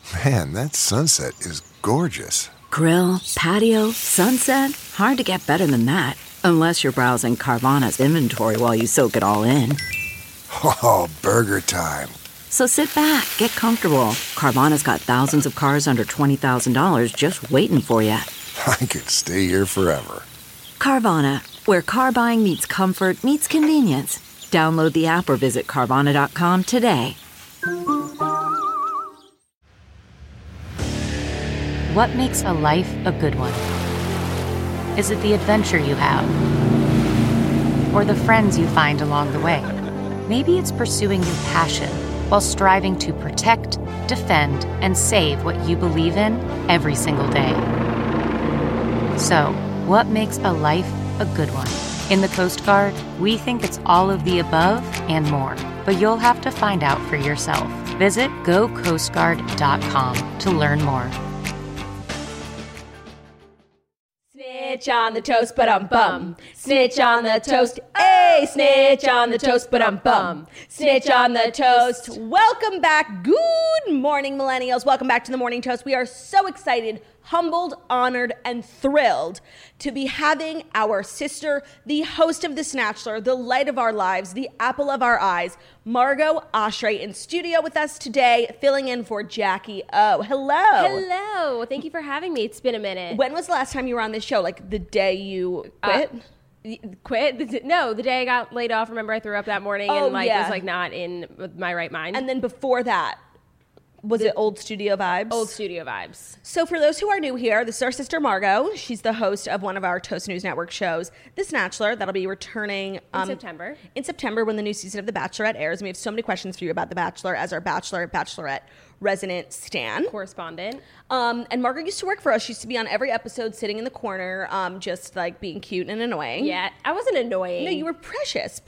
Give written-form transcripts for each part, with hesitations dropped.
Man, that sunset is gorgeous. Grill, patio, sunset. Hard to get better than that. Unless you're browsing Carvana's inventory while you soak it all in. Oh, burger time. So sit back, get comfortable. Carvana's got thousands of cars under $20,000 just waiting for you. I could stay here forever. Carvana, where car buying meets comfort meets convenience. Download the app or visit Carvana.com today. What makes a life a good one? Is it the adventure you have? Or the friends you find along the way? Maybe it's pursuing your passion while striving to protect, defend, and save what you believe in every single day. So, what makes a life a good one? In the Coast Guard, we think it's all of the above and more, but you'll have to find out for yourself. Visit gocoastguard.com to learn more. Snitch on the toast, but I'm bum. Snitch on the toast, hey, snitch on the toast, but I'm bum. Snitch on the toast. Welcome back. Good morning, millennials. Welcome back to the Morning Toast. We are so excited, humbled, honored, and thrilled to be having our sister, the host of The Snatchler, the light of our lives, the apple of our eyes, Margot Oshry, in studio with us today, filling in for Jackie O. Hello. Hello. Thank you for having me. It's been a minute. When was the last time you were on this show? Like the day you quit? Quit? No, the day I got laid off. Remember, I threw up that morning and was not in my right mind. And then before that, was it Old Studio Vibes? Old Studio Vibes. So for those who are new here, this is our sister Margot. She's the host of one of our Toast News Network shows, The Snatchler. That'll be returning in September. In September, when the new season of The Bachelorette airs. And we have so many questions for you about The Bachelor as our Bachelorette resident stan. Correspondent. And Margaret used to work for us. She used to be on every episode sitting in the corner, just like being cute and annoying. Yeah, I wasn't annoying. No, you were precious.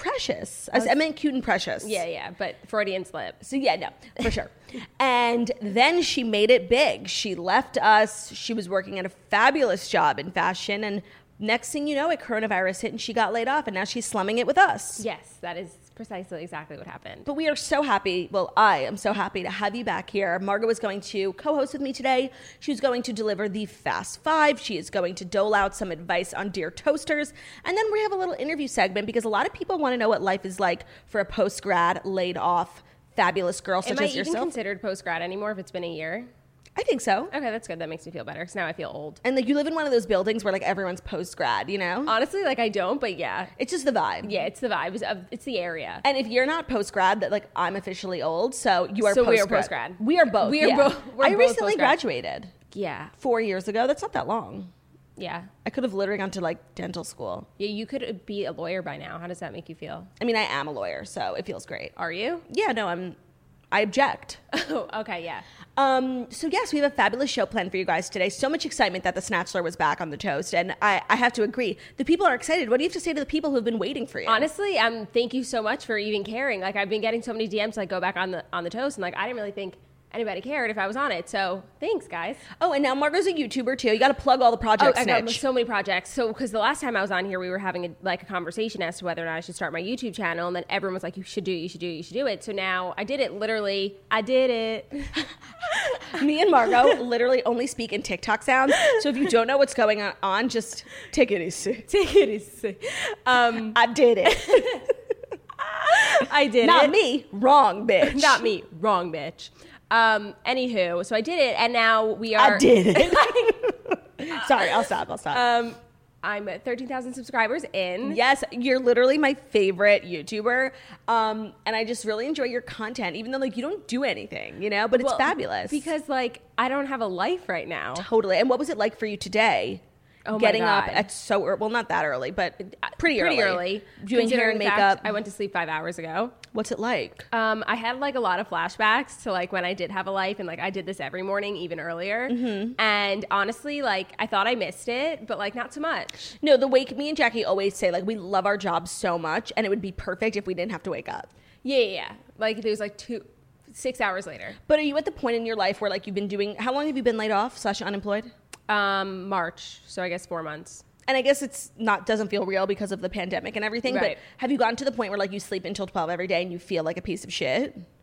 I meant cute and precious. Yeah, but Freudian slip. So yeah, no, for sure. And then she made it big. She left us. She was working at a fabulous job in fashion. And next thing you know, coronavirus hit and she got laid off. And now she's slumming it with us. Yes, that is precisely exactly what happened. But we are so happy. Well, I am so happy to have you back here. Margot is going to co-host with me today. She's going to deliver the Fast Five. She is going to dole out some advice on Dear Toasters. And then we have a little interview segment because a lot of people want to know what life is like for a post-grad, laid off, fabulous girl such as yourself. Am I even considered post-grad anymore if it's been a year? I think so. Okay, that's good. That makes me feel better because now I feel old. And like you live in one of those buildings where like everyone's post-grad, you know? Honestly, like I don't, but yeah. It's just the vibe. Yeah, it's the vibe. It's the area. And if you're not post-grad, that like I'm officially old, so you are so post-grad. we are post-grad. We are both. We are both. I recently graduated. Yeah. 4 years ago. That's not that long. Yeah. I could have literally gone to like dental school. Yeah, you could be a lawyer by now. How does that make you feel? I mean, I am a lawyer, so it feels great. Are you? Yeah, no, I object. Oh, okay, yeah. So yes, we have a fabulous show planned for you guys today. So much excitement that The Snatchler was back on the toast. And I have to agree. The people are excited. What do you have to say to the people who've been waiting for you? Honestly, thank you so much for even caring. Like I've been getting so many DMs like go back on the toast and like I didn't really think anybody cared if I was on it. So thanks, guys. Oh, and now Margot's a YouTuber too. You got to plug all the projects. I got so many projects. So because the last time I was on here, we were having a conversation as to whether or not I should start my YouTube channel, and then everyone was like, "You should do it." So now I did it. Literally, I did it. Me and Margot literally only speak in TikTok sounds. So if you don't know what's going on, just take it easy. Take it easy. I did it. I did Not it. Not me. Wrong, bitch. Not me. Wrong, bitch. Anywho, so I did it, and now we are. I did it. Sorry, I'll stop. I'm at 13,000 subscribers in. Yes, you're literally my favorite YouTuber, and I just really enjoy your content, even though like you don't do anything, you know. But it's fabulous because like I don't have a life right now. Totally. And what was it like for you today? Oh getting my God. up at so early. Well, not that early, but pretty early. Doing Considering hair and the makeup. fact I went to sleep 5 hours ago. What's it like? I had like a lot of flashbacks to like when I did have a life and like I did this every morning, even earlier. Mm-hmm. And honestly, like I thought I missed it, but like not so much. No, me and Jackie always say like we love our jobs so much, and it would be perfect if we didn't have to wake up. Yeah. Like it was like 6 hours later. But are you at the point in your life where like you've been doing? How long have you been laid off / unemployed? March. So I guess 4 months. And I guess doesn't feel real because of the pandemic and everything. Right. But have you gotten to the point where like you sleep until 12 every day and you feel like a piece of shit?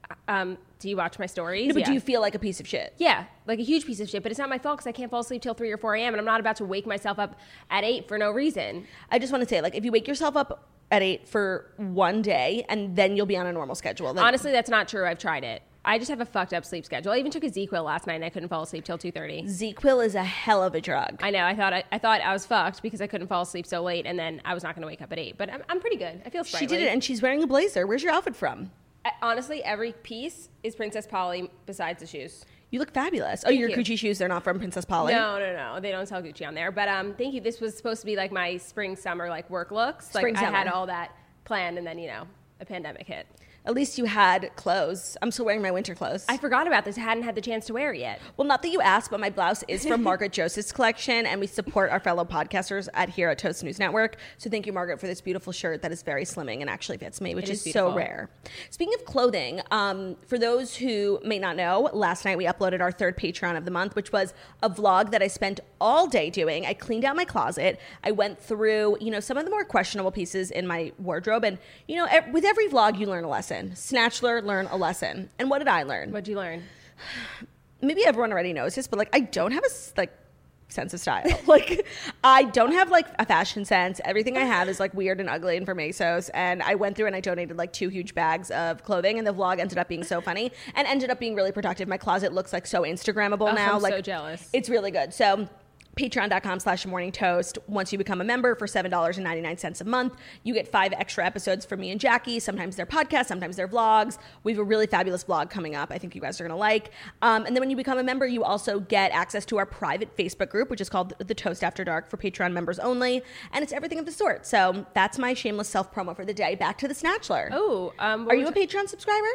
Do you watch my stories? No, but Yeah. do you feel like a piece of shit? Yeah, like a huge piece of shit, but it's not my fault because I can't fall asleep till 3 or 4 a.m. and I'm not about to wake myself up at 8 for no reason. I just want to say, like, if you wake yourself up at 8 for one day and then you'll be on a normal schedule. Then Honestly, that's not true. I've tried it. I just have a fucked up sleep schedule. I even took a ZQL last night and I couldn't fall asleep till 2:30. ZQL is a hell of a drug. I know. I thought I was fucked because I couldn't fall asleep so late, and then I was not going to wake up at 8. But I'm pretty good. I feel sprightly. She did it, and she's wearing a blazer. Where's your outfit from? Honestly, every piece is Princess Polly besides the shoes. You look fabulous. Oh, your you. Gucci shoes, they're not from Princess Polly? No. They don't sell Gucci on there. But thank you. This was supposed to be like my spring, summer, like work looks. Like I had all that planned, and then, a pandemic hit. At least you had clothes. I'm still wearing my winter clothes. I forgot about this. I hadn't had the chance to wear it yet. Well, not that you asked, but my blouse is from Margaret Joseph's collection, and we support our fellow podcasters here at Toast News Network. So thank you, Margaret, for this beautiful shirt that is very slimming and actually fits me, which is so rare. Speaking of clothing, for those who may not know, last night we uploaded our third Patreon of the month, which was a vlog that I spent all day doing. I cleaned out my closet. I went through, some of the more questionable pieces in my wardrobe, and with every vlog, you learn a lesson. Snatchler, learn a lesson. And what did I learn? What'd you learn? Maybe everyone already knows this, but I don't have a sense of style. I don't have a fashion sense. Everything I have is weird and ugly and from ASOS. And I went through and I donated 2 huge bags of clothing, and the vlog ended up being so funny and ended up being really productive. My closet looks so Instagrammable now. I'm so jealous. It's really good. So patreon.com/morningtoast. Once you become a member for $7.99 a month, you get 5 extra episodes from me and Jackie. Sometimes they're podcasts, sometimes they're vlogs. We have a really fabulous vlog coming up. I think you guys are going to like. And then when you become a member, you also get access to our private Facebook group, which is called The Toast After Dark for Patreon members only. And it's everything of the sort. So that's my shameless self-promo for the day. Back to the Snatchler. Oh, are you a Patreon subscriber?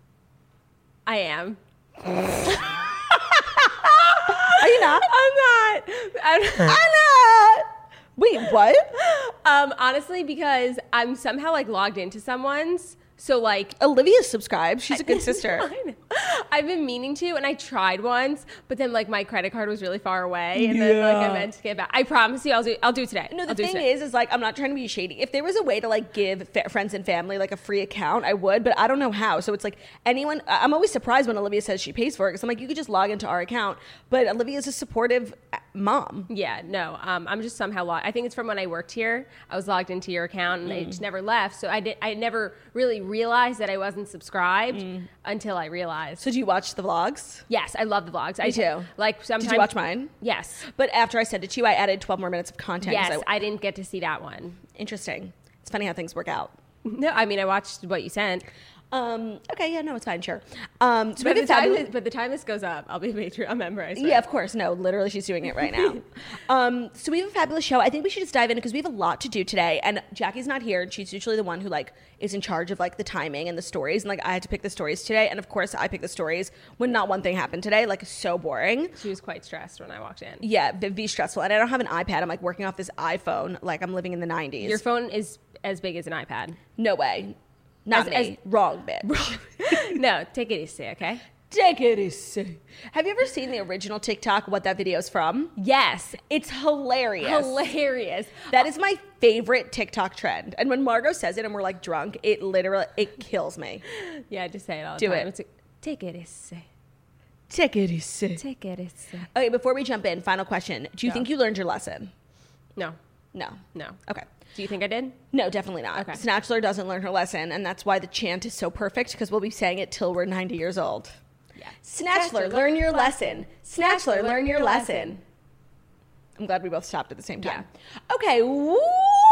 I am. Are you not? I'm not. Wait, what? Honestly, because I'm somehow logged into someone's. So Olivia subscribed. She's a good sister. I know. I've been meaning to, and I tried once, but then my credit card was really far away, and then I meant to get back. I promise you, I'll do it today. No, the thing is I'm not trying to be shady. If there was a way to give friends and family a free account, I would, but I don't know how. So it's anyone. I'm always surprised when Olivia says she pays for it, because I'm you could just log into our account. But Olivia's a supportive mom. Yeah, no, I'm just somehow logged. I think it's from when I worked here. I was logged into your account, and I just never left. So I never really realized that I wasn't subscribed until I realized. So do you watch the vlogs? Yes, I love the vlogs. Me too. Sometimes. Did you watch mine? Yes. But after I sent it to you, I added 12 more minutes of content. Yes, I didn't get to see that one. Interesting. It's funny how things work out. No, I mean, I watched what you sent. Okay, yeah, no, it's fine, sure. But the time this goes up, I'll be a Patreon member, I swear. Yeah, of course. No, literally, she's doing it right now. So we have a fabulous show. I think we should just dive in because we have a lot to do today. And Jackie's not here, and she's usually the one who is in charge of the timing and the stories. And I had to pick the stories today, and of course, I picked the stories when not one thing happened today. So boring. She was quite stressed when I walked in. Yeah, be stressful. And I don't have an iPad. I'm working off this iPhone. I'm living in the 90s. Your phone is as big as an iPad. No way. Not me. Wrong, bitch. No, take it easy, okay? Take it easy. Have you ever seen the original TikTok, what that video's from? Yes. It's hilarious. Hilarious. That is my favorite TikTok trend. And when Margot says it and we're drunk, it kills me. Yeah, just say it all the time. Do it. Take it easy. Take it easy. Take it easy. Okay, before we jump in, final question. Do you think you learned your lesson? No. No. Okay. Do you think I did? No, definitely not. Okay. Snatchler doesn't learn her lesson, and that's why the chant is so perfect, because we'll be saying it till we're 90 years old. Yeah. Snatchler, learn your lesson. Snatchler, learn your lesson. I'm glad we both stopped at the same time. Yeah. Okay. Woo!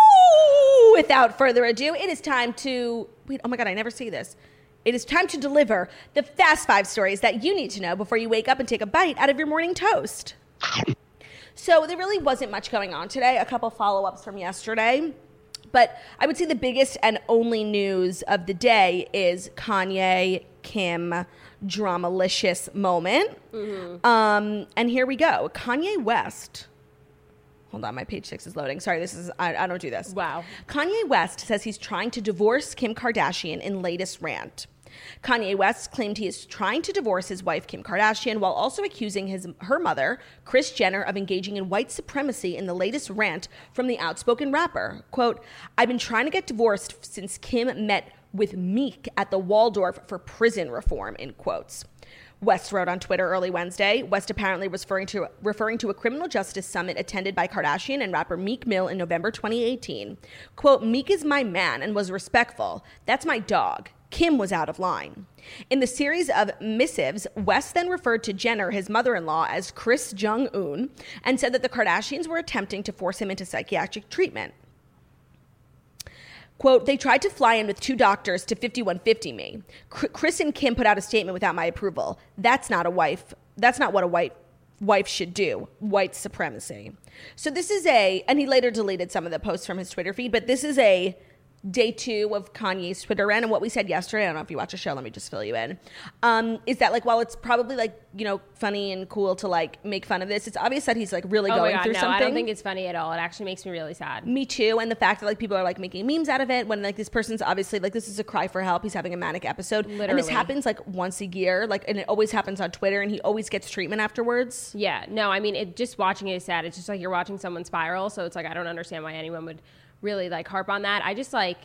Without further ado, it is time to... Wait, oh my God, I never see this. It is time to deliver the fast 5 stories that you need to know before you wake up and take a bite out of your morning toast. So there really wasn't much going on today. A couple follow-ups from yesterday. But I would say the biggest and only news of the day is Kanye, Kim, dramalicious moment. Mm-hmm. And here we go. Kanye West. Hold on, my page 6 is loading. Sorry, I don't do this. Wow. Kanye West says he's trying to divorce Kim Kardashian in latest rant. Kanye West claimed he is trying to divorce his wife, Kim Kardashian, while also accusing her mother, Kris Jenner, of engaging in white supremacy in the latest rant from the outspoken rapper. Quote, "I've been trying to get divorced since Kim met with Meek at the Waldorf for prison reform, in quotes. West wrote on Twitter early Wednesday. West apparently was referring to a criminal justice summit attended by Kardashian and rapper Meek Mill in November 2018. Quote, Meek is my man and was respectful. That's my dog. Kim was out of line. In the series of missives, West then referred to Jenner, his mother-in-law, as Kris Jong-un and said that the Kardashians were attempting to force him into psychiatric treatment. Quote, they tried to fly in with 2 doctors to 5150 me. Kris and Kim put out a statement without my approval. That's not what a wife should do. White supremacy. So this is and he later deleted some of the posts from his Twitter feed, but this is a day 2 of Kanye's Twitter rant. And what we said yesterday, I don't know if you watch the show, let me just fill you in, is that like, while it's probably like, you know, funny and cool to like make fun of this, it's obvious that he's like really going through something. I don't think it's funny at all. It actually makes me really sad. Me too. And the fact that like people are like making memes out of it when like this person's obviously like, this is a cry for help. He's having a manic episode. Literally. And this happens like once a year, like, and it always happens on Twitter, and he always gets treatment afterwards. Yeah, no, I mean, just watching it is sad. It's just like you're watching someone spiral. So it's like, I don't understand why anyone would really like harp on that. I just like,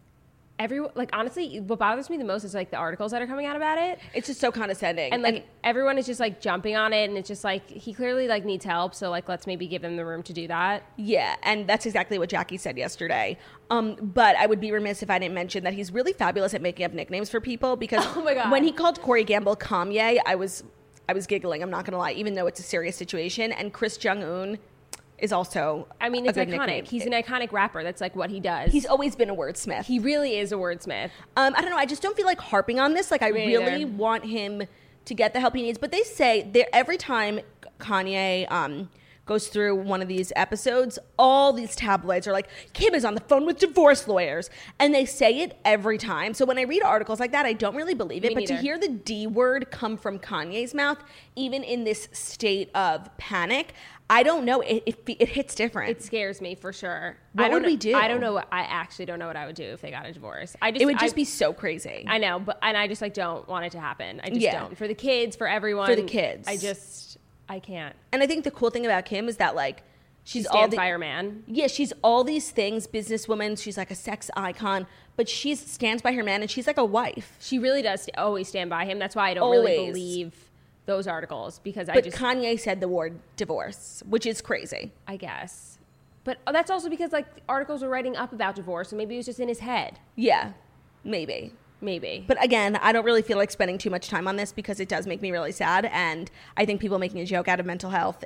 honestly, what bothers me the most is like the articles that are coming out about it. It's just so condescending. And like everyone is just like jumping on it, and it's just like, he clearly like needs help. So like, let's maybe give him the room to do that. Yeah. And that's exactly what Jackie said yesterday. But I would be remiss if I didn't mention that he's really fabulous at making up nicknames for people, because oh my God, when he called Corey Gamble Kanye, I was giggling. I'm not going to lie, even though it's a serious situation. And Kris Jong-un is also, I mean, it's iconic. Nickname. He's an iconic rapper. That's like what he does. He's always been a wordsmith. He really is a wordsmith. I don't know. I just don't feel like harping on this. Like, I really want him to get the help he needs. But they say every time Kanye goes through one of these episodes, all these tabloids are like, Kim is on the phone with divorce lawyers. And they say it every time. So when I read articles like that, I don't really believe it. But to hear the D word come from Kanye's mouth, even in this state of panic, I don't know. It hits different. It scares me for sure. What would we do? I don't know. I actually don't know what I would do if they got a divorce. It would just be so crazy. I know, and I just like don't want it to happen. I just don't. For the kids, for everyone. For the kids. I can't. And I think the cool thing about Kim is that like she stands by her man. Yeah, she's all these things, businesswoman. She's like a sex icon, but she stands by her man, and she's like a wife. She really does always stand by him. That's why I don't really believe those articles, because but Kanye said the word divorce, which is crazy, I guess. But that's also because like articles were writing up about divorce, and maybe it was just in his head. Yeah, maybe. But again, I don't really feel like spending too much time on this, because it does make me really sad, and I think people making a joke out of mental health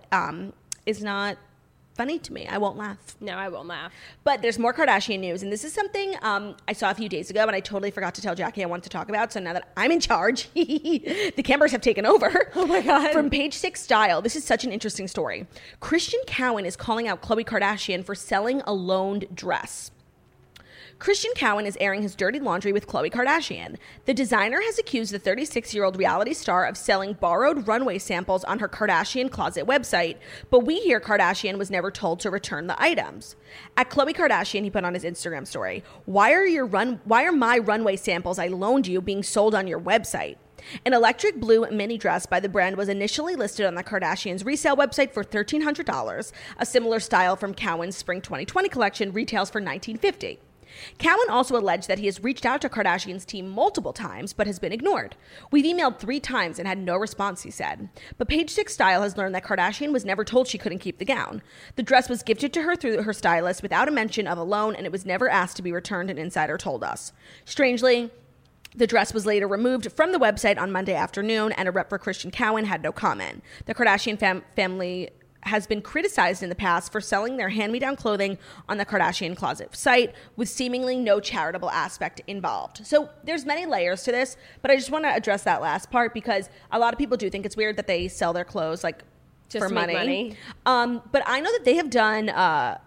is not funny to me. I won't laugh. No, I won't laugh. But there's more Kardashian news, and this is something I saw a few days ago, and I totally forgot to tell Jackie I wanted to talk about. So now that I'm in charge, the cameras have taken over. Oh my God. From Page 6 Style, this is such an interesting story. Christian Cowan is calling out Khloe Kardashian for selling a loaned dress. Christian Cowan is airing his dirty laundry with Khloe Kardashian. The designer has accused the 36-year-old reality star of selling borrowed runway samples on her Kardashian Closet website, but we hear Kardashian was never told to return the items. At Khloe Kardashian, he put on his Instagram story, why are my runway samples I loaned you being sold on your website? An electric blue mini dress by the brand was initially listed on the Kardashians' resale website for $1,300. A similar style from Cowan's Spring 2020 collection retails for $1,950. Cowan also alleged that he has reached out to Kardashian's team multiple times, but has been ignored. We've emailed 3 times and had no response, he said. But Page 6 Style has learned that Kardashian was never told she couldn't keep the gown. The dress was gifted to her through her stylist without a mention of a loan, and it was never asked to be returned, an insider told us. Strangely, the dress was later removed from the website on Monday afternoon, and a rep for Christian Cowan had no comment. The Kardashian family has been criticized in the past for selling their hand-me-down clothing on the Kardashian Closet site with seemingly no charitable aspect involved. So there's many layers to this, but I just want to address that last part, because a lot of people do think it's weird that they sell their clothes like just for to make money. But I know that they have done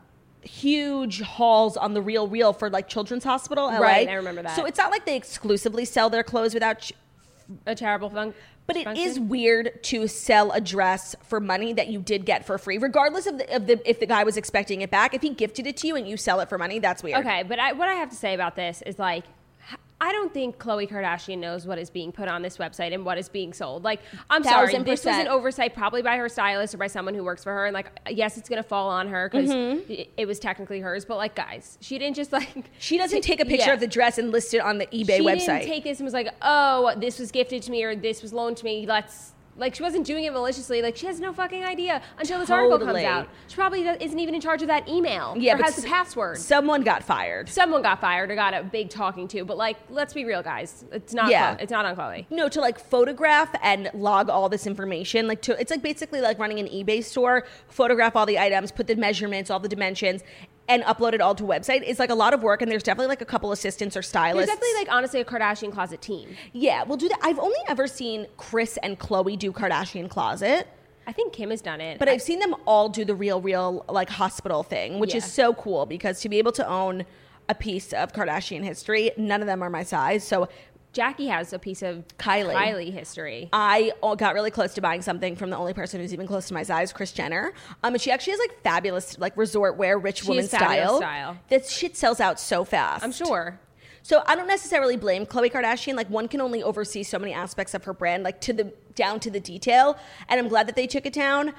huge hauls on The Real for like Children's Hospital, LA. Right, I remember that. So it's not like they exclusively sell their clothes without a charitable function. But it is weird to sell a dress for money that you did get for free, regardless of if the guy was expecting it back. If he gifted it to you and you sell it for money, that's weird. Okay, but what I have to say about this is like, I don't think Khloe Kardashian knows what is being put on this website and what is being sold. Like, I'm sorry, this was an oversight probably by her stylist or by someone who works for her. And like, yes, it's going to fall on her because it was technically hers. But like, guys, she didn't just like... She doesn't take a picture of the dress and list it on the eBay website. She didn't take this and was like, oh, this was gifted to me or this was loaned to me. Like, she wasn't doing it maliciously. Like, she has no fucking idea until this article comes out. She probably isn't even in charge of that email. Yeah, or has the password. Someone got fired. Someone got fired or got a big talking to. But, like, let's be real, guys. It's not it's not on Khloe. No, to, like, photograph and log all this information. Like, it's, like, basically like running an eBay store. Photograph all the items, put the measurements, all the dimensions, and upload it all to a website is like a lot of work, and there's definitely like a couple assistants or stylists. There's definitely like honestly a Kardashian closet team. Yeah, we'll do that. I've only ever seen Kris and Khloe do Kardashian closet. I think Kim has done it. But I've seen them all do the real like hospital thing, which is so cool because to be able to own a piece of Kardashian history, none of them are my size. So Jackie has a piece of Kylie history. I got really close to buying something from the only person who's even close to my size, Kris Jenner. And she actually has like fabulous like resort wear, rich woman style. That shit sells out so fast. I'm sure. So I don't necessarily blame Khloe Kardashian. Like one can only oversee so many aspects of her brand, like down to the detail. And I'm glad that they took it down.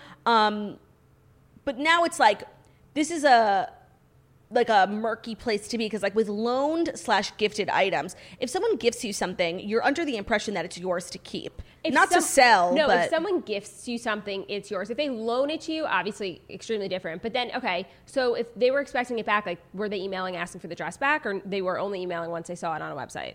But now it's like this is a murky place to be because like with loaned/gifted items, if someone gifts you something, you're under the impression that it's yours to keep, not to sell. No, but if someone gifts you something, it's yours. If they loan it to you, obviously extremely different. But then, okay, so if they were expecting it back, like were they emailing asking for the dress back, or they were only emailing once they saw it on a website?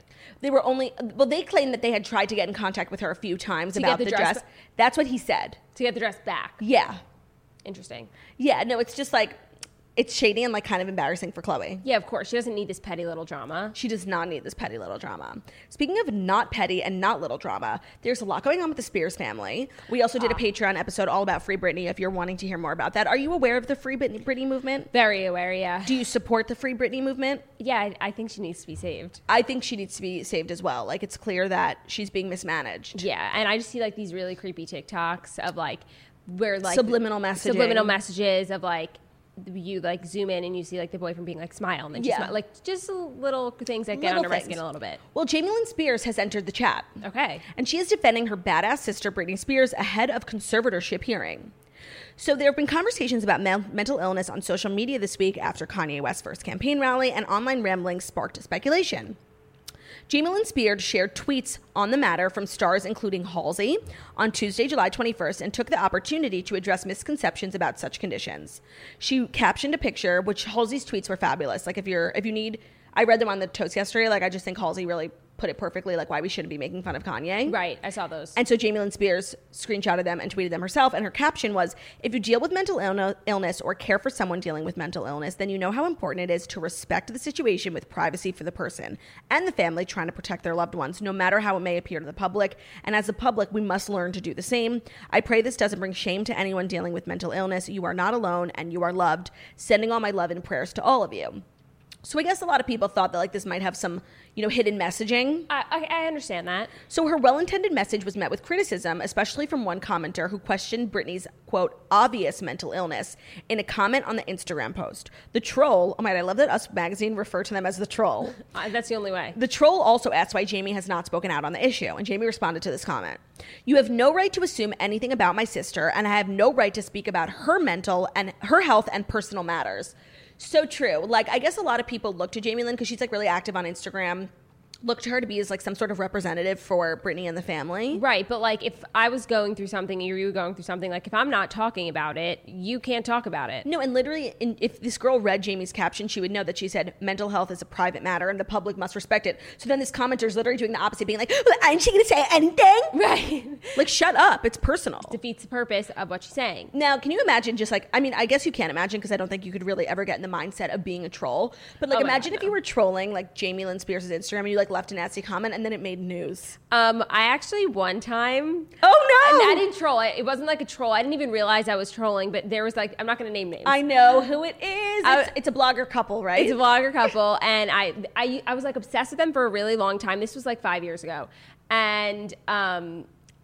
They claimed that they had tried to get in contact with her a few times about the dress. That's what he said. To get the dress back. Yeah. Interesting. Yeah, no, it's just like it's shady and like kind of embarrassing for Khloe. Yeah, of course. She doesn't need this petty little drama. She does not need this petty little drama. Speaking of not petty and not little drama, there's a lot going on with the Spears family. We also did a Patreon episode all about Free Britney if you're wanting to hear more about that. Are you aware of the Free Britney movement? Very aware, yeah. Do you support the Free Britney movement? Yeah, I think she needs to be saved. I think she needs to be saved as well. Like it's clear that she's being mismanaged. Yeah, and I just see like these really creepy TikToks of like where like subliminal messages of like you like zoom in and you see like the boyfriend being like smile and then smile. Like just little things that get under my skin a little bit. Well, Jamie Lynn Spears has entered the chat. Okay. And she is defending her badass sister Britney Spears ahead of conservatorship hearing. So there have been conversations about mental illness on social media this week after Kanye West's first campaign rally, and online ramblings sparked speculation. Jamie Lynn Spears shared tweets on the matter from stars including Halsey on Tuesday, July 21st, and took the opportunity to address misconceptions about such conditions. She captioned a picture, which Halsey's tweets were fabulous. Like if you need, I read them on the Toast yesterday. Like I just think Halsey really put it perfectly, like why we shouldn't be making fun of Kanye. Right, I saw those. And so Jamie Lynn Spears screenshotted them and tweeted them herself, and her caption was, if you deal with mental illness or care for someone dealing with mental illness, then you know how important it is to respect the situation with privacy for the person and the family trying to protect their loved ones, no matter how it may appear to the public. And as a public, we must learn to do the same. I pray this doesn't bring shame to anyone dealing with mental illness. You are not alone and you are loved. Sending all my love and prayers to all of you. So I guess a lot of people thought that like this might have some, hidden messaging. I understand that. So her well-intended message was met with criticism, especially from one commenter who questioned Britney's, quote, obvious mental illness in a comment on the Instagram post. The troll, I love that Us Magazine referred to them as the troll. That's the only way. The troll also asked why Jamie has not spoken out on the issue, and Jamie responded to this comment. You have no right to assume anything about my sister, and I have no right to speak about her mental and her health and personal matters. So true. Like, I guess a lot of people look to Jamie Lynn because she's like really active on Instagram. Look to her to be as like some sort of representative for Britney and the family. Right, but like if I was going through something or you were going through something, like if I'm not talking about it, you can't talk about it. No, and literally if this girl read Jamie's caption, she would know that she said mental health is a private matter and the public must respect it. So then this commenter is literally doing the opposite, being like, well, aren't she going to say anything? Right. Like, shut up. It's personal. Defeats the purpose of what she's saying. Now, can you imagine just like, I guess you can't imagine because I don't think you could really ever get in the mindset of being a troll. But like, imagine if you were trolling like Jamie Lynn Spears' Instagram and you like left a nasty comment and then it made news. I actually one time. Oh no! And I didn't troll. It wasn't like a troll. I didn't even realize I was trolling. But there was like, I'm not going to name names. I know who it is. It's a blogger couple, right? It's a blogger couple, and I was like obsessed with them for a really long time. This was like 5 years ago, and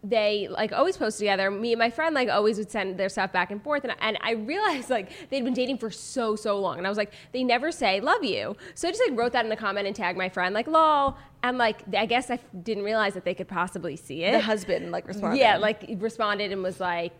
they like always post together. Me and my friend like always would send their stuff back and forth, and I realized like they'd been dating for so long, and I was like, they never say love you. So I just like wrote that in a comment and tagged my friend like lol, and like I guess I didn't realize that they could possibly see it. The husband like responded. Yeah, like responded and was like,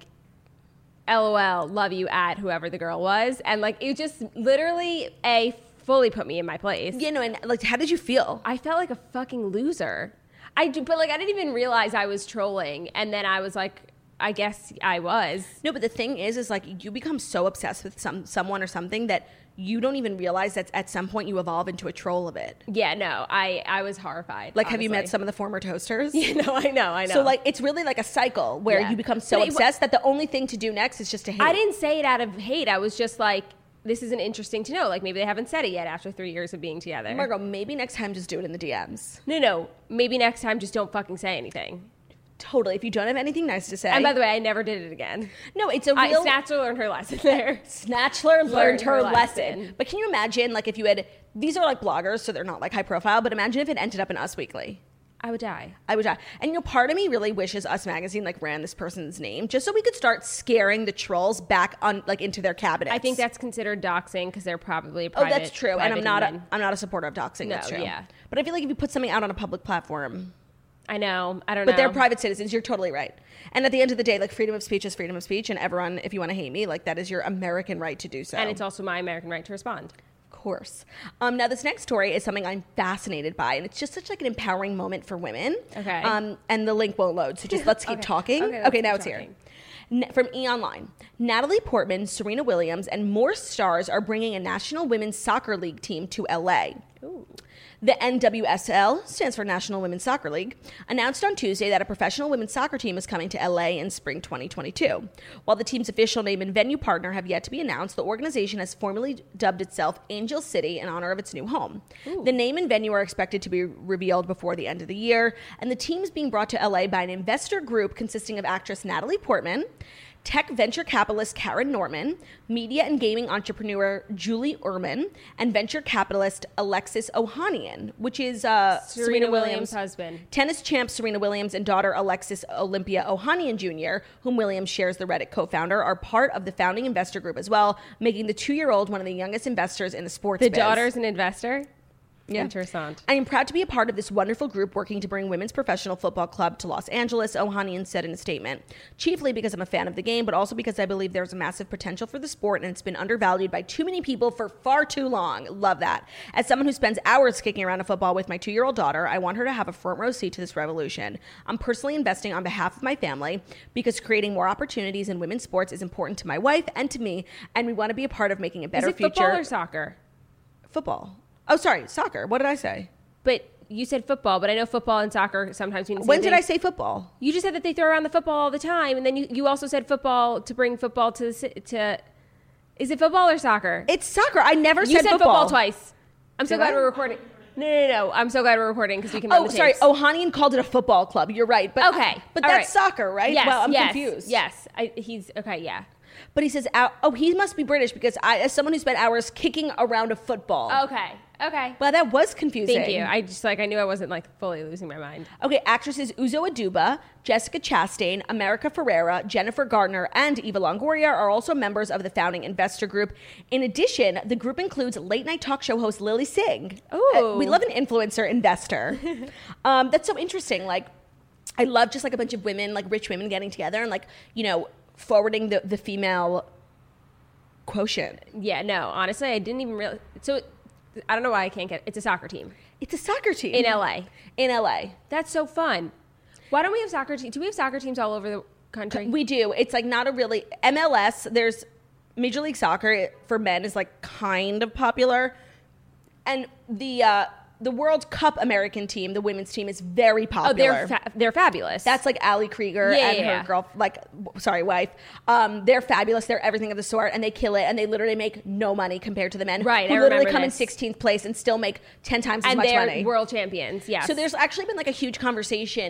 LOL, love you at whoever the girl was, and like it just literally fully put me in my place. You know, and like how did you feel? I felt like a fucking loser. But like I didn't even realize I was trolling, and then I was like, I guess I was. No, but the thing is like you become so obsessed with someone or something that you don't even realize that at some point you evolve into a troll of it. Yeah, no, I was horrified. Like, honestly. have you met some of the former toasters? Yeah, no, I know. So like it's really like a cycle where you become so obsessed that the only thing to do next is just to hate. I didn't say it out of hate. I was just like, this isn't interesting to know. Like, maybe they haven't said it yet after 3 years of being together. Margot, maybe next time just do it in the DMs. No. Maybe next time just don't fucking say anything. Totally. If you don't have anything nice to say. And by the way, I never did it again. No, it's a real... Snatchler learned her lesson there. Snatchler learned her lesson. But can you imagine, like, if you had... These are, like, bloggers, so they're not, like, high profile. But imagine if it ended up in Us Weekly. I would die. And, you know, part of me really wishes Us Magazine, like, ran this person's name just so we could start scaring the trolls back on, like, into their cabinets. I think that's considered doxing because they're probably a private. Oh, that's true. And I'm not a supporter of doxing. No, that's true. Yeah. But I feel like if you put something out on a public platform... I know. I don't know. But they're private citizens. You're totally right. And at the end of the day, like, freedom of speech is freedom of speech. And everyone, if you want to hate me, like, that is your American right to do so. And it's also my American right to respond. Course. Now this next story is something I'm fascinated by, and it's just such like an empowering moment for women. Okay. And the link won't load, so just let's keep talking. Okay, now it's here. From E! Online, Natalie Portman, Serena Williams, and more stars are bringing a National Women's Soccer League team to LA. Ooh. The NWSL, stands for National Women's Soccer League, announced on Tuesday that a professional women's soccer team is coming to LA in spring 2022. While the team's official name and venue partner have yet to be announced, the organization has formally dubbed itself Angel City in honor of its new home. Ooh. The name and venue are expected to be revealed before the end of the year, and the team is being brought to LA by an investor group consisting of actress Natalie Portman, tech venture capitalist Karen Norman, media and gaming entrepreneur Julie Uhrman, and venture capitalist Alexis Ohanian, which is Serena Williams' husband. Tennis champ Serena Williams and daughter Alexis Olympia Ohanian Jr., whom Williams shares the Reddit co-founder, are part of the founding investor group as well, making the 2-year-old one of the youngest investors in the sports biz. The daughter's an investor? Yeah. Interessant. I am proud to be a part of this wonderful group working to bring women's professional football club to Los Angeles, Ohanian said in a statement. Chiefly because I'm a fan of the game, but also because I believe there's a massive potential for the sport and it's been undervalued by too many people for far too long. Love that. As someone who spends hours kicking around a football with my 2-year-old daughter, I want her to have a front row seat to this revolution. I'm personally investing on behalf of my family because creating more opportunities in women's sports is important to my wife and to me, and we want to be a part of making a better future. Is it football or soccer? Football. Oh, sorry, soccer. What did I say? But you said football, but I know football and soccer sometimes mean the same When thing. did I say football? You just said that they throw around the football all the time, and then you also said football to bring football to is it football or soccer? It's soccer. I never you said football twice. I'm so Did glad I? we're recording. No. I'm so glad we're recording because we can run the sorry. tapes. Ohanian called it a football club. You're right. But Okay. But All that's right. soccer, right? Yes, Well, I'm yes, confused. Yes. He's okay. Yeah. But he says, he must be British because as someone who spent hours kicking around a football. Okay. Well, that was confusing. Thank you. I knew I wasn't like fully losing my mind. Okay, actresses Uzo Aduba, Jessica Chastain, America Ferrera, Jennifer Gardner, and Eva Longoria are also members of the founding investor group. In addition, the group includes late night talk show host Lily Singh. Ooh. We love an influencer investor. That's so interesting. Like, I love just like a bunch of women, like rich women getting together and like, you know, forwarding the female quotient. Yeah, no, honestly, I didn't even realize. So I don't know why I can't get. It's a soccer team. It's a soccer team in LA. In LA. That's so fun. Why don't we have soccer teams? Do we have soccer teams all over the country? We do. It's like not a really MLS. There's Major League Soccer for men is like kind of popular, and the World Cup American team, the women's team, is very popular. Oh, they're fabulous. That's like Ali Krieger and her wife. They're fabulous. They're everything of the sort, and they kill it. And they literally make no money compared to the men, right? Who literally come in 16th place and still make 10 times as much money. And they're world champions. Yes. So there's actually been like a huge conversation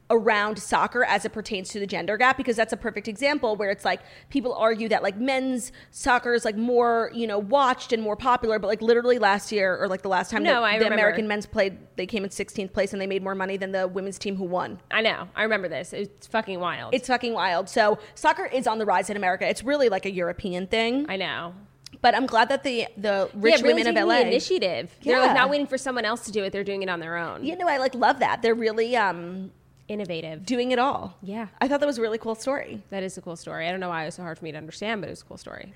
around soccer as it pertains to the gender gap, because that's a perfect example where it's like people argue that like men's soccer is like more, you know, watched and more popular, but like literally last year or like the last time the American men's played, they came in 16th place and they made more money than the women's team who won. I know. I remember this. It's fucking wild. It's fucking wild. So soccer is on the rise in America. It's really like a European thing. I know. But I'm glad that the rich really women of taking LA the initiative. They're Yeah. like not waiting for someone else to do it. They're doing it on their own. You know, I like love that. They're really Innovative. doing it all. Yeah. I thought that was a really cool story. That is a cool story. I don't know why it was so hard for me to understand, but it was a cool story.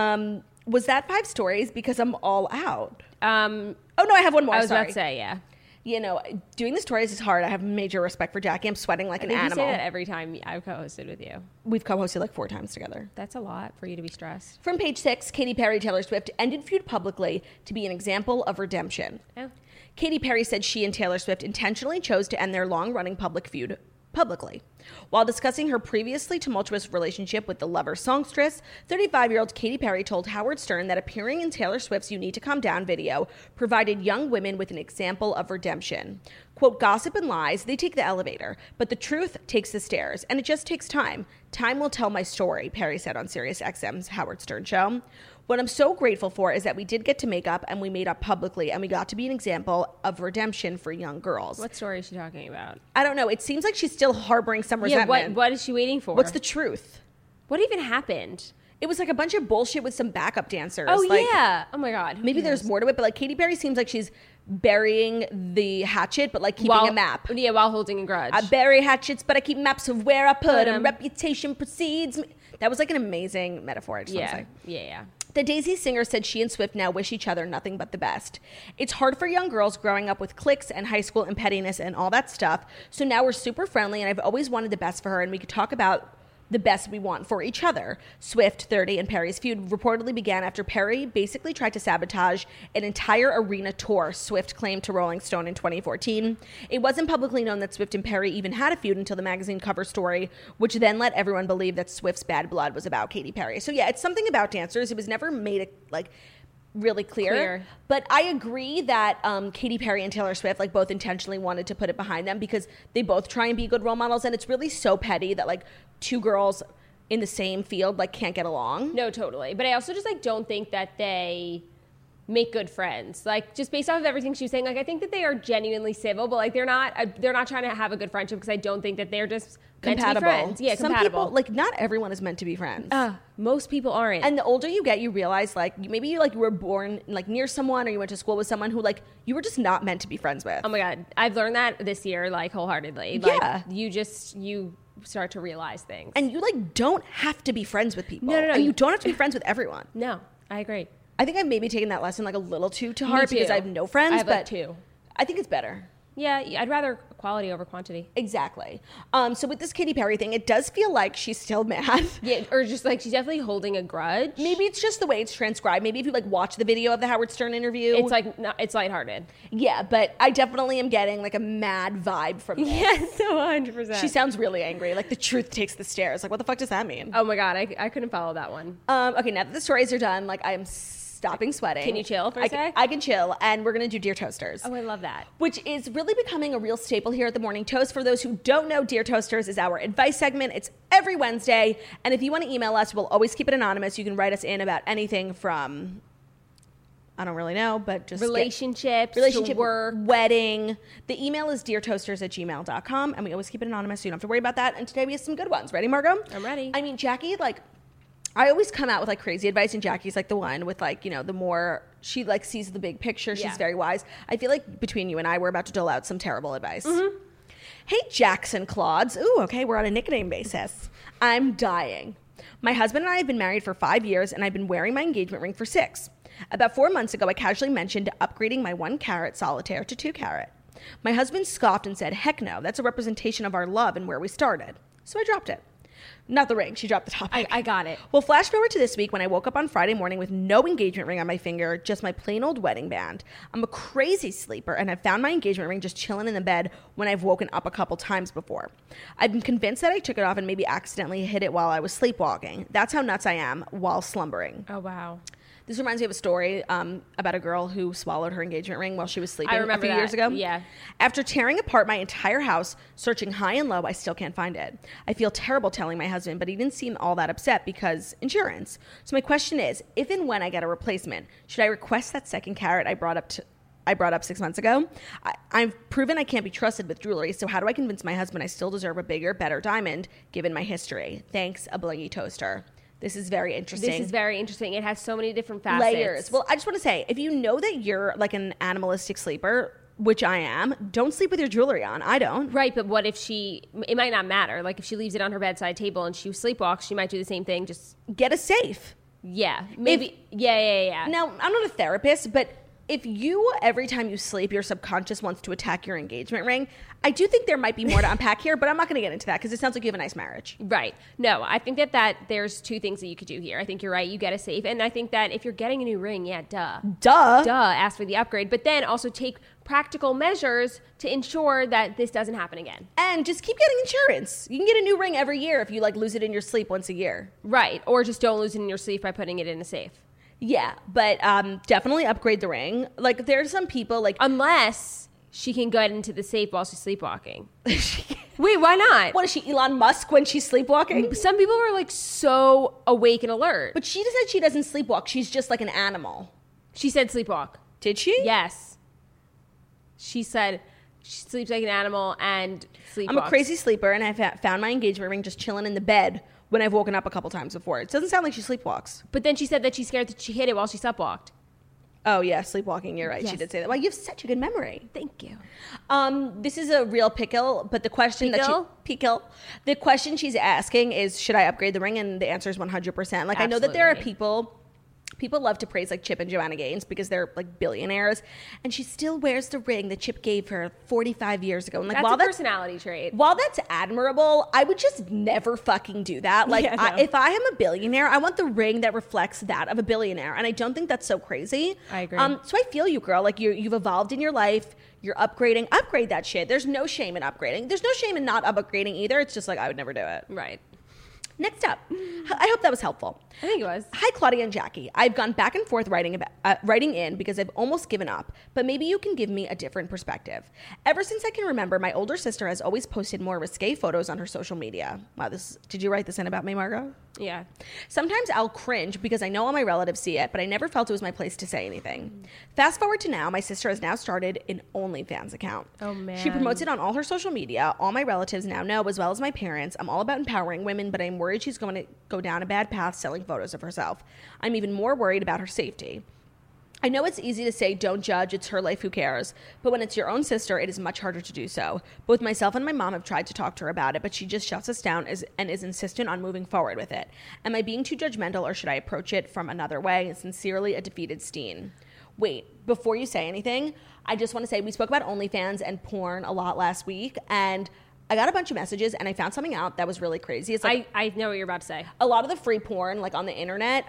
Was that 5 stories? Because I'm all out. Um, Oh no, I have one more. I was Sorry. about to say, yeah. You know, doing the stories is hard. I have major respect for Jackie. I'm sweating like an You animal. say that every time I've co-hosted with you. We've co-hosted like 4 times together. That's a lot for you to be stressed. From Page 6, Katy Perry, Taylor Swift ended feud publicly to be an example of redemption. Oh. Katy Perry said she and Taylor Swift intentionally chose to end their long-running public feud publicly. While discussing her previously tumultuous relationship with the Lover songstress, 35-year-old Katy Perry told Howard Stern that appearing in Taylor Swift's You Need to Calm Down video provided young women with an example of redemption. Quote, gossip and lies, they take the elevator, but the truth takes the stairs, and it just takes time. Time will tell my story, Perry said on SiriusXM's Howard Stern show. What I'm so grateful for is that we did get to make up, and we made up publicly, and we got to be an example of redemption for young girls. What story is she talking about? I don't know. It seems like she's still harboring some resentment. What is she waiting for? What's the truth? What even happened? It was like a bunch of bullshit with some backup dancers. Oh, Like, yeah. Oh, my God. Who Maybe cares? there's more to it, but like Katy Perry seems like she's burying the hatchet, but like keeping a map. Yeah, while holding a grudge. I bury hatchets, but I keep maps of where I put Put them. 'em. Reputation precedes me. That was like an amazing metaphor. I just want to say. Yeah. The Daisy singer said she and Swift now wish each other nothing but the best. It's hard for young girls growing up with cliques and high school and pettiness and all that stuff. So now we're super friendly, and I've always wanted the best for her, and we could talk about the best we want for each other. Swift, 30, and Perry's feud reportedly began after Perry basically tried to sabotage an entire arena tour, Swift claimed to Rolling Stone in 2014. It wasn't publicly known that Swift and Perry even had a feud until the magazine cover story, which then let everyone believe that Swift's bad blood was about Katy Perry. So yeah, it's something about dancers. It was never made like really clear. But I agree that Katy Perry and Taylor Swift like both intentionally wanted to put it behind them because they both try and be good role models, and it's really so petty that like 2 girls in the same field like can't get along. No, totally. But I also just like don't think that they make good friends. Like just based off of everything she was saying, like I think that they are genuinely civil, but like they're not trying to have a good friendship because I don't think that they're just meant to be friends. Yeah, Some compatible. people, like not everyone is meant to be friends. Most people aren't. And the older you get, you realize like maybe you were born like near someone, or you went to school with someone who like you were just not meant to be friends with. Oh my God, I've learned that this year, like wholeheartedly. Like, Yeah. you start to realize things. And you like don't have to be friends with people. No. And you don't have to be friends with everyone. No, I agree. I think I've maybe taken that lesson like a little too to heart too. because I have no friends. I have, but like, 2. I think it's better. Yeah, I'd rather quality over quantity. Exactly. So with this Katy Perry thing, it does feel like she's still mad. Yeah, or just like she's definitely holding a grudge. Maybe it's just the way it's transcribed. Maybe if you like watch the video of the Howard Stern interview, It's like it's lighthearted. yeah. But I definitely am getting like a mad vibe from this. Yes, so 100%. She sounds really angry. Like the truth takes the stairs. Like what the fuck does that mean? Oh my God, I couldn't follow that one. Okay, now that the stories are done, like I am stopping sweating. Can you chill for a sec? I can chill, and we're gonna do Dear Toasters. Oh, I love that. Which is really becoming a real staple here at the Morning Toast. For those who don't know, Dear Toasters is our advice segment. It's every Wednesday, and if you want to email us, we'll always keep it anonymous. You can write us in about anything from, I don't really know, but just Relationship, work, wedding. The email is deartoasters@gmail.com, and we always keep it anonymous, so you don't have to worry about that. And today we have some good ones. Ready, Margot? I'm ready. I mean, Jackie, like, I always come out with like crazy advice, and Jackie's like the one with like, you know, the more she like sees the big picture. She's Yeah. very wise. I feel like between you and I, we're about to dole out some terrible advice. Hey, Jackson Claudes. Ooh, okay, we're on a nickname basis. I'm dying. My husband and I have been married for 5 years, and I've been wearing my engagement ring for 6. About 4 months ago, I casually mentioned upgrading my 1-carat solitaire to 2-carat. My husband scoffed and said, heck no, that's a representation of our love and where we started. So I dropped it. Not the ring. She dropped the topic. I got it. Well, flash forward to this week when I woke up on Friday morning with no engagement ring on my finger, just my plain old wedding band. I'm a crazy sleeper and have found my engagement ring just chilling in the bed when I've woken up a couple times before. I've been convinced that I took it off and maybe accidentally hid it while I was sleepwalking. That's how nuts I am while slumbering. Oh, wow. This reminds me of a story about a girl who swallowed her engagement ring while she was sleeping I remember a few that. years ago. Yeah. After tearing apart my entire house, searching high and low, I still can't find it. I feel terrible telling my husband, but he didn't seem all that upset because insurance. So my question is, if and when I get a replacement, should I request that second carat I brought up 6 months ago? I've proven I can't be trusted with jewelry, so how do I convince my husband I still deserve a bigger, better diamond given my history? Thanks, a blingy toaster. This is very interesting. This is very interesting. It has so many different facets. Layers. Well, I just want to say, if you know that you're like an animalistic sleeper, which I am, don't sleep with your jewelry on. I don't. Right, but what if it might not matter. Like if she leaves it on her bedside table and she sleepwalks, she might do the same thing. Just, Get a safe. yeah, maybe. Yeah. Now, I'm not a therapist, but if you, every time you sleep, your subconscious wants to attack your engagement ring, I do think there might be more to unpack here, but I'm not going to get into that because it sounds like you have a nice marriage. Right. No, I think that there's two things that you could do here. I think you're right. You get a safe. And I think that if you're getting a new ring, yeah, duh, ask for the upgrade. But then also take practical measures to ensure that this doesn't happen again. And just keep getting insurance. You can get a new ring every year if you like lose it in your sleep once a year. Right. Or just don't lose it in your sleep by putting it in a safe. Yeah, but definitely upgrade the ring. Like there's some people like Unless she can get into the safe while she's sleepwalking. Wait, why not? what is she, Elon Musk when she's sleepwalking? Some people are like so awake and alert. But she said she doesn't sleepwalk. She's just like an animal. She said sleepwalk. Did she? Yes. She said she sleeps like an animal and sleepwalks. I'm a crazy sleeper, and I've found my engagement ring just chilling in the bed when I've woken up a couple times before. It doesn't sound like she sleepwalks. But then she said that she's scared that she hit it while she sleepwalked. Oh, yeah, sleepwalking. You're right. Yes. She did say that. Well, you have such a good memory. Thank you. This is a real pickle, but the question the question she's asking is, should I upgrade the ring? And the answer is 100%. Like, I know that there are people love to praise like Chip and Joanna Gaines because they're like billionaires, and she still wears the ring that Chip gave her 45 years ago. And like, That's a personality trait. While that's admirable, I would just never fucking do that. Like, Yeah, no. if I am a billionaire, I want the ring that reflects that of a billionaire, and I don't think that's so crazy. I agree. So I feel you, girl. Like you've evolved in your life. You're upgrading. Upgrade that shit. There's no shame in upgrading. There's no shame in not upgrading either. It's just like I would never do it. Right. Next up, I hope that was helpful. I think it was. Hi, Claudia and Jackie. I've gone back and forth writing in because I've almost given up, but maybe you can give me a different perspective. Ever since I can remember, my older sister has always posted more risque photos on her social media. Wow, did you write this in about me, Margot? Yeah. Sometimes I'll cringe because I know all my relatives see it, but I never felt it was my place to say anything. Fast forward to now, my sister has now started an OnlyFans account. Oh, man. She promotes it on all her social media. All my relatives now know, as well as my parents. I'm all about empowering women, but I'm worried she's going to go down a bad path selling photos of herself. I'm even more worried about her safety. I know it's easy to say, don't judge, it's her life, who cares? But when it's your own sister, it is much harder to do so. Both myself and my mom have tried to talk to her about it, but she just shuts us down and is insistent on moving forward with it. Am I being too judgmental, or should I approach it from another way? Sincerely, a defeated Steen. Wait, before you say anything, I just want to say we spoke about OnlyFans and porn a lot last week, and I got a bunch of messages, and I found something out that was really crazy. It's like I know what you're about to say. a lot of the free porn, like on the internet,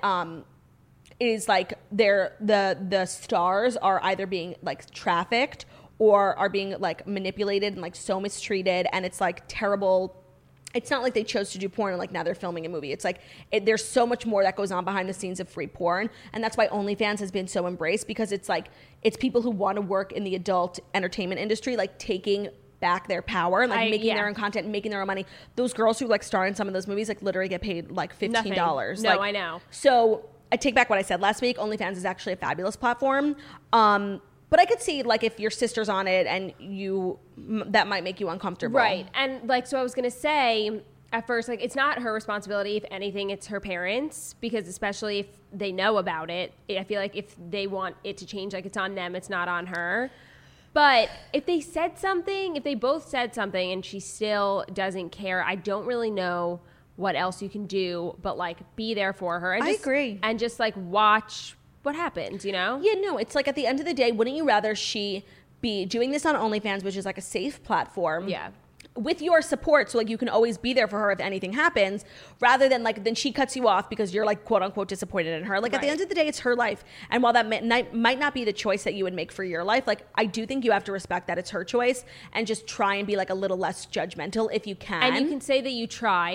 is like the stars are either being like trafficked or are being like manipulated and like so mistreated, and it's like terrible. It's not like they chose to do porn and like now they're filming a movie. It's like there's so much more that goes on behind the scenes of free porn, and that's why OnlyFans has been so embraced, because it's like it's people who want to work in the adult entertainment industry like taking back their power and like making their own content and making their own money. Those girls who like star in some of those movies like literally get paid like $15. No, I know. So I take back what I said last week. OnlyFans is actually a fabulous platform. But I could see like if your sister's on it and that might make you uncomfortable. Right. And like, so I was going to say at first, like, it's not her responsibility. If anything, it's her parents, because especially if they know about it, I feel like if they want it to change, like it's on them, it's not on her. But if they said something, if they both said something and she still doesn't care, I don't really know what else you can do but like be there for her. I agree. And just like watch what happens, you know? Yeah, no, it's like at the end of the day, wouldn't you rather she be doing this on OnlyFans, which is like a safe platform? Yeah. With your support, so like you can always be there for her if anything happens, rather than like then she cuts you off because you're like quote unquote disappointed in her. Like at the end of the day, it's her life, and while that might not be the choice that you would make for your life, like I do think you have to respect that it's her choice and just try and be like a little less judgmental if you can. And you can say that you tried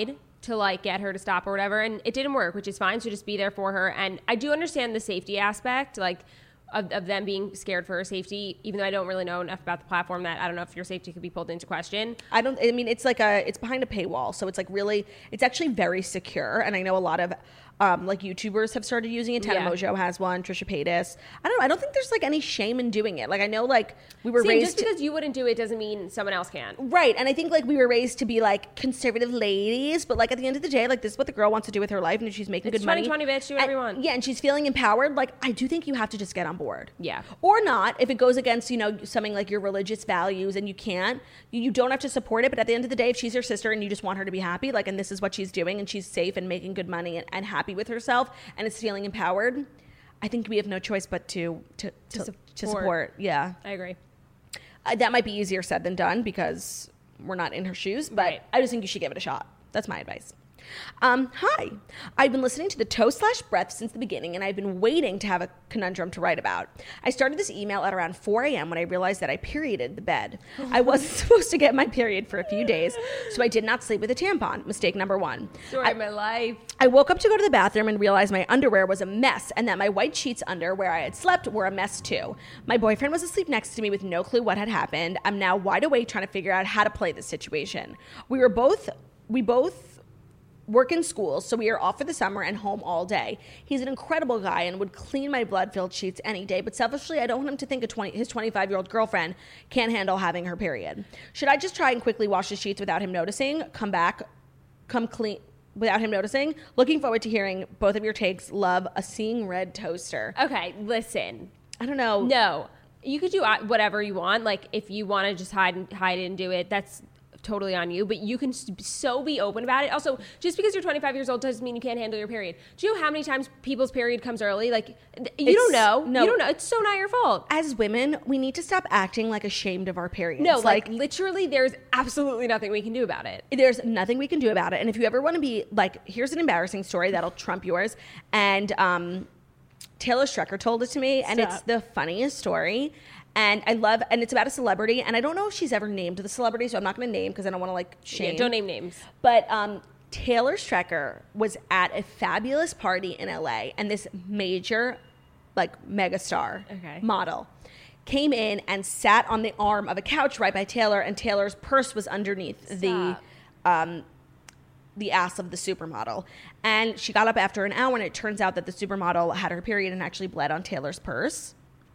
to like get her to stop or whatever, and it didn't work, which is fine. So just be there for her. And I do understand the safety aspect, like of them being scared for her safety, even though I don't really know enough about the platform that I don't know if your safety could be pulled into question. I mean, it's behind a paywall. So it's like really, it's actually very secure. And I know a lot of like YouTubers have started using it. Tana Mojo has one, Trisha Paytas. I don't think there's like any shame in doing it. Like I know like we were raised. Just because you wouldn't do it doesn't mean someone else can. Right. And I think like we were raised to be like conservative ladies, but like at the end of the day, like this is what the girl wants to do with her life, and if she's making good money. 2020, bitch, do whatever you want. Yeah, and she's feeling empowered. Like I do think you have to just get on board. Yeah. Or not if it goes against, you know, something like your religious values and you can't. You don't have to support it, but at the end of the day, if she's your sister and you just want her to be happy, like, and this is what she's doing and she's safe and making good money and happy with herself and is feeling empowered, I think we have no choice but to support. Yeah. I agree. That might be easier said than done because we're not in her shoes, but Right. I just think you should give it a shot. That's my advice. Hi. I've been listening to the Toast/Breath since the beginning, and I've been waiting to have a conundrum to write about. I started this email at around 4 a.m. when I realized that I perioded the bed. I wasn't supposed to get my period for a few days, so I did not sleep with a tampon. Mistake number one. Story of my life. I woke up to go to the bathroom and realized my underwear was a mess and that my white sheets under where I had slept were a mess too. My boyfriend was asleep next to me with no clue what had happened. I'm now wide awake trying to figure out how to play this situation. We both work in school, so we are off for the summer and home all day. He's an incredible guy and would clean my blood-filled sheets any day, but selfishly, I don't want him to think his 25-year-old girlfriend can't handle having her period. Should I just try and quickly wash the sheets without him noticing? Come clean without him noticing? Looking forward to hearing both of your takes. Love, a seeing red toaster. Okay, listen. I don't know. No, you could do whatever you want. Like if you want to just hide it and do it, that's totally on you, but you can so be open about it. Also, just because you're 25 years old doesn't mean you can't handle your period. Do you know how many times people's period comes early? Like, you don't know. No. You don't know. It's so not your fault. As women, we need to stop acting like ashamed of our periods. No, like literally there's absolutely nothing we can do about it. There's nothing we can do about it. And if you ever want to be like, here's an embarrassing story that'll trump yours. And Taylor Strecker told it to me, and it's the funniest story. And and it's about a celebrity, and I don't know if she's ever named the celebrity, so I'm not going to name because I don't want to like shame. Yeah, don't name names. But Taylor Strecker was at a fabulous party in LA, and this major, like megastar model came in and sat on the arm of a couch right by Taylor, and Taylor's purse was underneath the ass of the supermodel. And she got up after an hour, and it turns out that the supermodel had her period and actually bled on Taylor's purse.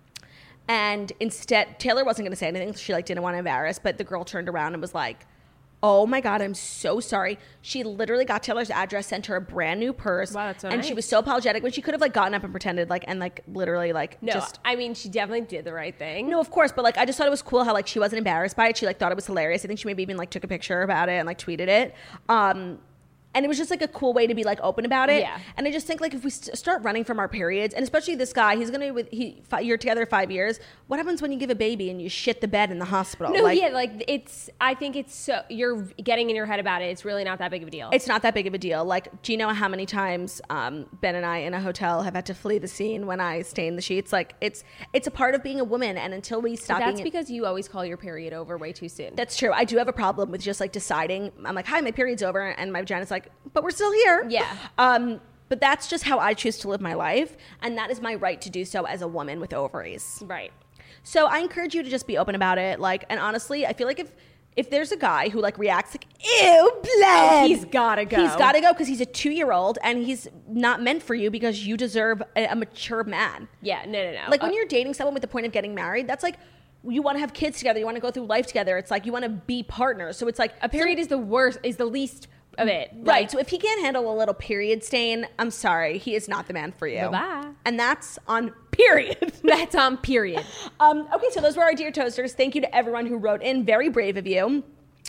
And instead, Taylor wasn't going to say anything. She like didn't want to embarrass, but the girl turned around and was like, "Oh my God, I'm so sorry." She literally got Taylor's address, sent her a brand new purse. Wow, that's so and nice. She was so apologetic when she could have like gotten up and pretended like, and like literally like No, just. I mean, she definitely did the right thing. No, of course, but like I just thought it was cool how like she wasn't embarrassed by it. She like thought it was hilarious. I think she maybe even like took a picture about it and like tweeted it. And it was just like a cool way to be like open about it. Yeah. And I just think like if we start running from our periods, and especially this guy, he's gonna you're together 5 years. What happens when you give a baby and you shit the bed in the hospital? No, yeah, like I think it's so you're getting in your head about it. It's really not that big of a deal. It's not that big of a deal. Like, do you know how many times Ben and I in a hotel have had to flee the scene when I stain the sheets? Like, it's a part of being a woman, and until we stop That's being because you always call your period over way too soon. That's true. I do have a problem with just like deciding. I'm like, hi, my period's over, and my vagina's like, but we're still here. Yeah. But that's just how I choose to live my life, and that is my right to do so as a woman with ovaries. Right. So I encourage you to just be open about it. Like, and honestly, I feel like if there's a guy who like reacts like, ew, blood, he's gotta go. He's gotta go because he's a 2-year-old and he's not meant for you because you deserve a mature man. Yeah. No. Like when you're dating someone with the point of getting married, that's like, you want to have kids together. You want to go through life together. It's like you want to be partners. So it's like a period is the worst, is the least of it. Right. Like, so if he can't handle a little period stain, I'm sorry. He is not the man for you. Bye-bye. And that's on period. That's on period. Okay, so those were our Dear Toasters. Thank you to everyone who wrote in. Very brave of you.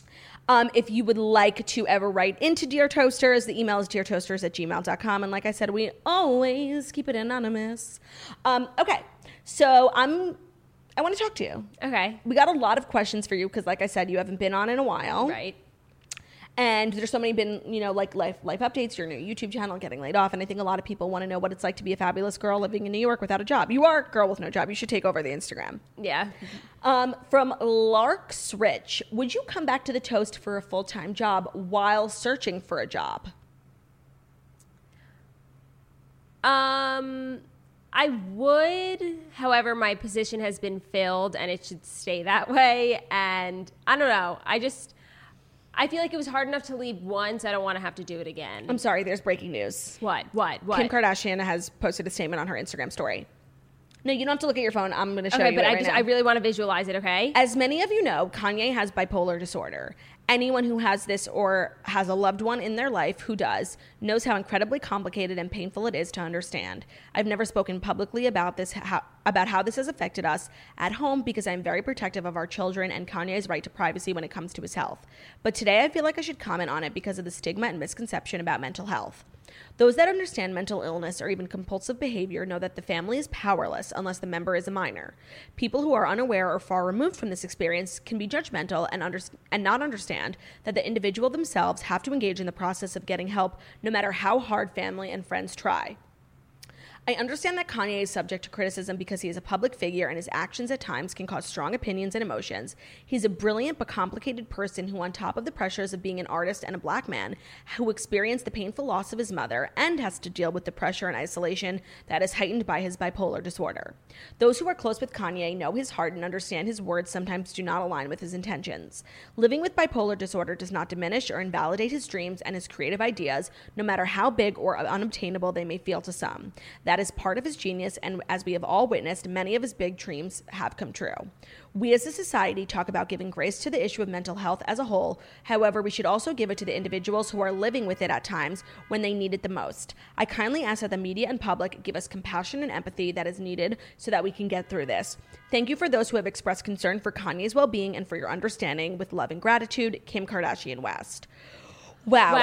If you would like to ever write into Dear Toasters, the email is deartoasters@gmail.com. And like I said, we always keep it anonymous. Okay, so I want to talk to you. Okay. We got a lot of questions for you because, like I said, you haven't been on in a while. Right. And there's so many like life updates, your new YouTube channel, getting laid off. And I think a lot of people want to know what it's like to be a fabulous girl living in New York without a job. You are a girl with no job. You should take over the Instagram. Yeah. From Larks Rich, would you come back to the Toast for a full-time job while searching for a job? I would, however, my position has been filled and it should stay that way. And I don't know. I feel like it was hard enough to leave once. I don't want to have to do it again. I'm sorry, there's breaking news. What? Kim Kardashian has posted a statement on her Instagram story. No, you don't have to look at your phone. I'm going to show you but it right now. I really want to visualize it, okay? As many of you know, Kanye has bipolar disorder. Anyone who has this or has a loved one in their life who does knows how incredibly complicated and painful it is to understand. I've never spoken publicly about this, about how this has affected us at home because I'm very protective of our children and Kanye's right to privacy when it comes to his health. But today I feel like I should comment on it because of the stigma and misconception about mental health. Those that understand mental illness or even compulsive behavior know that the family is powerless unless the member is a minor. People who are unaware or far removed from this experience can be judgmental and not understand that the individual themselves have to engage in the process of getting help no matter how hard family and friends try. I understand that Kanye is subject to criticism because he is a public figure and his actions at times can cause strong opinions and emotions. He's a brilliant but complicated person who, on top of the pressures of being an artist and a black man, who experienced the painful loss of his mother and has to deal with the pressure and isolation that is heightened by his bipolar disorder. Those who are close with Kanye know his heart and understand his words sometimes do not align with his intentions. Living with bipolar disorder does not diminish or invalidate his dreams and his creative ideas, no matter how big or unobtainable they may feel to some. That is part of his genius, and as we have all witnessed, many of his big dreams have come true. We as a society talk about giving grace to the issue of mental health as a whole. However, we should also give it to the individuals who are living with it at times when they need it the most. I kindly ask that the media and public give us compassion and empathy that is needed so that we can get through this. Thank you for those who have expressed concern for Kanye's well-being and for your understanding. With love and gratitude, Kim Kardashian West. Wow.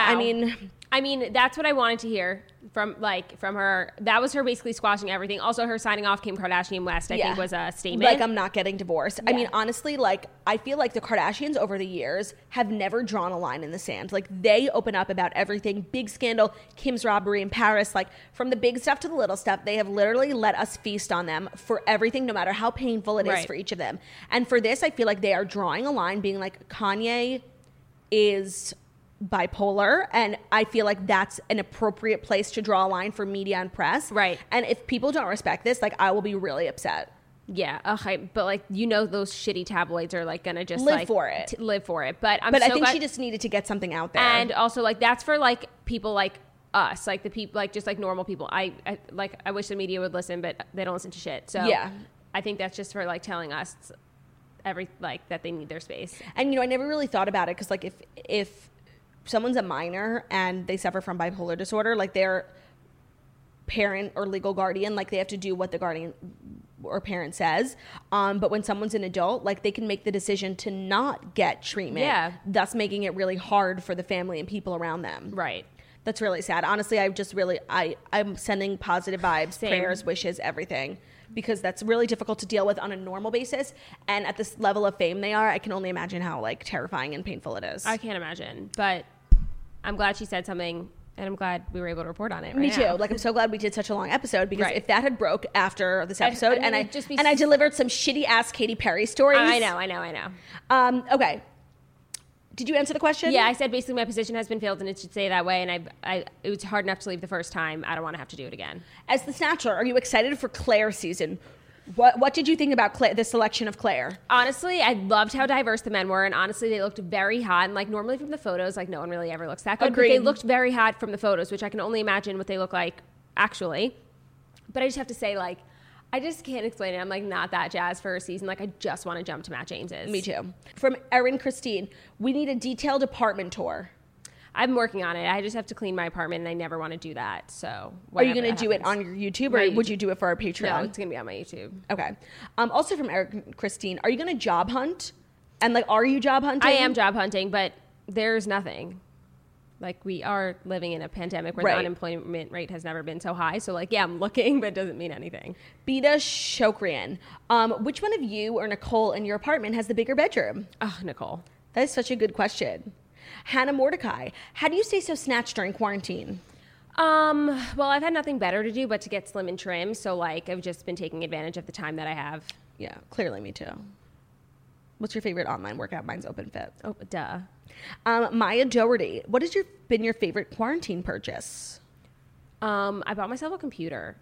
I mean, that's what I wanted to hear from her. That was her basically squashing everything. Also, her signing off Kim Kardashian West, I think, was a statement. Like, I'm not getting divorced. Yeah. I mean, honestly, I feel like the Kardashians over the years have never drawn a line in the sand. They open up about everything. Big scandal, Kim's robbery in Paris. From the big stuff to the little stuff, they have literally let us feast on them for everything, no matter how painful it is for each of them. And for this, I feel like they are drawing a line, being like, Kanye is bipolar, and I feel like that's an appropriate place to draw a line for media and press. Right. And if people don't respect this, I will be really upset. Yeah, okay, but those shitty tabloids are gonna just live for it. Live for it. But I think she just needed to get something out there. And also that's for people like us, the people just normal people. I wish the media would listen, but they don't listen to shit. So yeah, I think that's just for telling us that they need their space. And I never really thought about it because if someone's a minor and they suffer from bipolar disorder, their parent or legal guardian, they have to do what the guardian or parent says. But when someone's an adult, they can make the decision to not get treatment, thus making it really hard for the family and people around them. Right. That's really sad. Honestly, I'm sending positive vibes, prayers, wishes, everything, because that's really difficult to deal with on a normal basis. And at this level of fame they are, I can only imagine how terrifying and painful it is. I can't imagine, but I'm glad she said something, and I'm glad we were able to report on it. Me too. I'm so glad we did such a long episode, because if that had broke after this episode, I delivered some shitty ass Katy Perry stories. I know. Okay. Did you answer the question? Yeah, I said basically my position has been filled and it should stay that way, and it was hard enough to leave the first time. I don't want to have to do it again. As the Snatcher, are you excited for Claire season? What did you think about the selection of Claire? Honestly, I loved how diverse the men were, and honestly, they looked very hot. And normally from the photos, no one really ever looks that good. Agreed. But they looked very hot from the photos, which I can only imagine what they look like actually. But I just have to say, I just can't explain it. I'm not that jazzed for a season. I just want to jump to Matt James's. Me too. From Erin Christine, we need a detailed apartment tour. I'm working on it. I just have to clean my apartment, and I never want to do that. So, are you going to do it on your YouTube, or would you do it for our Patreon? No, it's going to be on my YouTube. Okay. Also from Eric Christine, are you going to job hunt? And are you job hunting? I am job hunting, but there's nothing. We are living in a pandemic where the unemployment rate has never been so high. So I'm looking, but it doesn't mean anything. Beta Shokrian, which one of you or Nicole in your apartment has the bigger bedroom? Oh, Nicole. That is such a good question. Hannah Mordecai, how do you stay so snatched during quarantine? Well, I've had nothing better to do but to get slim and trim. So I've just been taking advantage of the time that I have. Yeah, clearly me too. What's your favorite online workout? Mine's OpenFit. Oh, duh. Maya Doherty, what has been your favorite quarantine purchase? I bought myself a computer.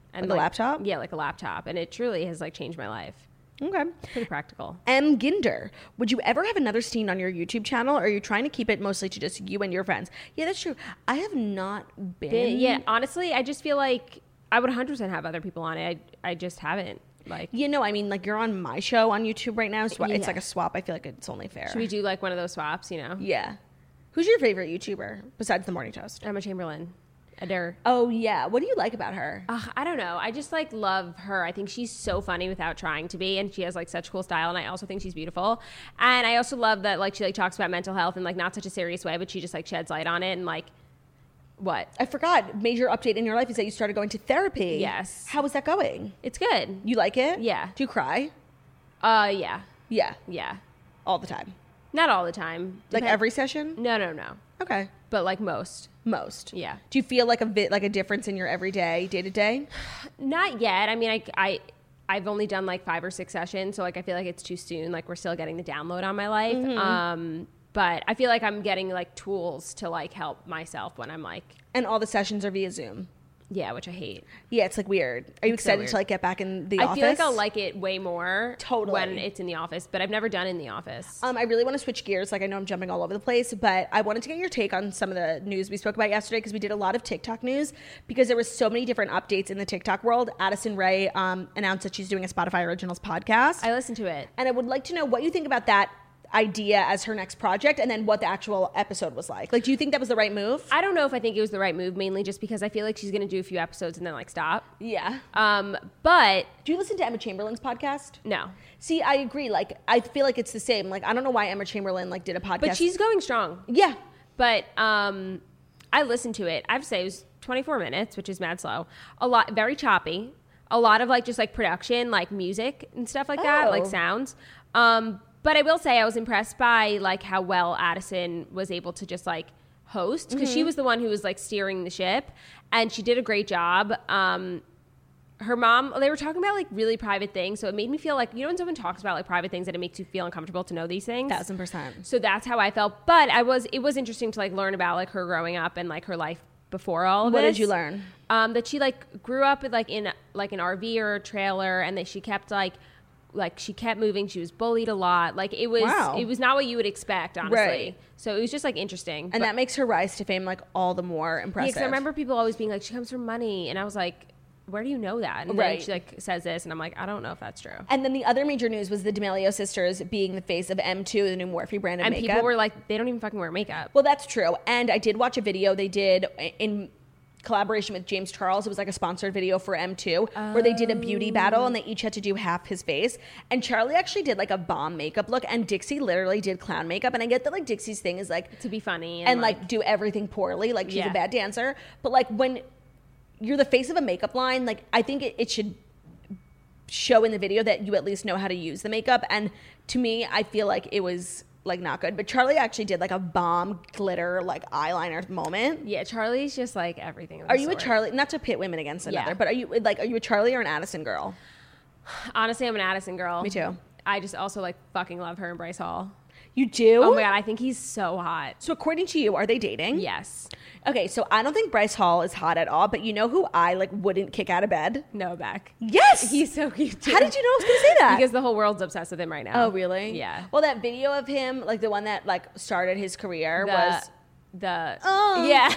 And Like a laptop? Yeah, like a laptop. And it truly has like changed my life. Okay. Pretty practical. M. Ginder, would you ever have another scene on your YouTube channel, or are you trying to keep it mostly to just you and your friends? Yeah, that's true. I have not been. Yeah, honestly, I just feel like I would 100% have other people on it. I just haven't. Like, You know, I mean, like, you're on my show on YouTube right now, so it's Yeah. like a swap. I feel like it's only fair. should we do like one of those swaps, you know? Yeah. Who's your favorite YouTuber besides The Morning Toast? Emma Chamberlain. Adair. Oh, yeah. What do you like about her? I don't know. I just like love her. I think she's so funny without trying to be, and she has like such cool style. And I also think she's beautiful. And I also love that like she like talks about mental health in like not such a serious way, but she just like sheds light on it and like what? I forgot. Major update in your life is that you started going to therapy. Yes. How is that going? It's good. You like it? Yeah. Do you cry? Yeah, Yeah. All the time. not all the time. Like every session? No. Okay. But like most. Most. Yeah. Do you feel like a difference in your everyday, day to day? Not yet. I mean, I've only done like 5 or 6 sessions, so like I feel like it's too soon. Like we're still getting the download on my life. But I feel like I'm getting like tools to like help myself when I'm like, And all the sessions are via Zoom. yeah, which I hate. Yeah, it's like weird. Are you It's so excited weird. to like get back in the I office? feel like I'll like it way more Totally. when it's in the office, but I've never done in the office. I really want to switch gears. Like, I know I'm jumping all over the place, but I wanted to get your take on some of the news we spoke about yesterday, because we did a lot of TikTok news, because there was so many different updates in the TikTok world. Addison Rae announced that she's doing a Spotify Originals podcast. I listened to it. And I would like to know what you think about that idea as her next project, and then what the actual episode was like. Like, do you think that was the right move? I don't know if I think it was the right move, mainly just because I feel like she's going to do a few episodes and then like stop. Yeah. But Do you listen to Emma Chamberlain's podcast? no. See, I agree. Like, I feel like it's the same. Like, I don't know why Emma Chamberlain like did a podcast. But she's going strong. yeah. But I listened to it. I have to say it was 24 minutes, which is mad slow. A lot, very choppy. A lot of like just like production, like music and stuff like that, like Oh. sounds. But I will say I was impressed by like how well Addison was able to just like host, because she was the one who was like steering the ship, and she did a great job. Her mom, they were talking about like really private things, so it made me feel like, you know, when someone talks about like private things, that it makes you feel uncomfortable to know these things. 1000%. So that's how I felt. But it was interesting to like learn about like her growing up and like her life before all of What this. did you learn? That she like grew up like in like an RV or a trailer, and that she kept like she kept moving. She was bullied a lot. Like it was Wow. it was not what you would expect, honestly. Right. So it was just like interesting. And that makes her rise to fame like all the more impressive. because I remember people always being like, she comes from money, and I was like, where do you know that? And Right. then she like says this, and I'm like, I don't know if that's true. And then the other major news was the D'Amelio sisters being the face of M2, the new Morphe brand of And makeup. people were like, they don't even fucking wear makeup. Well, that's true. And I did watch a video they did in collaboration with James Charles. It was like a sponsored video for M2 where they did a beauty battle, and they each had to do half his face. And Charlie actually did like a bomb makeup look, and Dixie literally did clown makeup. And I get that like Dixie's thing is like To be funny and like do everything poorly. Like she's Yeah. a bad dancer. But like when you're the face of a makeup line, like I think it should show in the video that you at least know how to use the makeup. And to me, I feel like it was like not good. But Charlie actually did like a bomb glitter like eyeliner moment. Yeah, Charlie's just like everything. of Are the you a sort. Charlie? Not to pit women against another, Yeah. but are you a Charlie or an Addison girl? Honestly, I'm an Addison girl. Me too. I just also like fucking love her and Bryce Hall. You do? Oh my god, I think he's so hot. So according to you, are they dating? Yes. Okay, so I don't think Bryce Hall is hot at all, but you know who I like wouldn't kick out of bed? Noah Beck. Yes. He's so cute too. How did you know I was going to say that? Because the whole world's obsessed with him right now. Oh, really? Yeah. Well, that video of him, like the one that like started his career, was Oh. Yeah.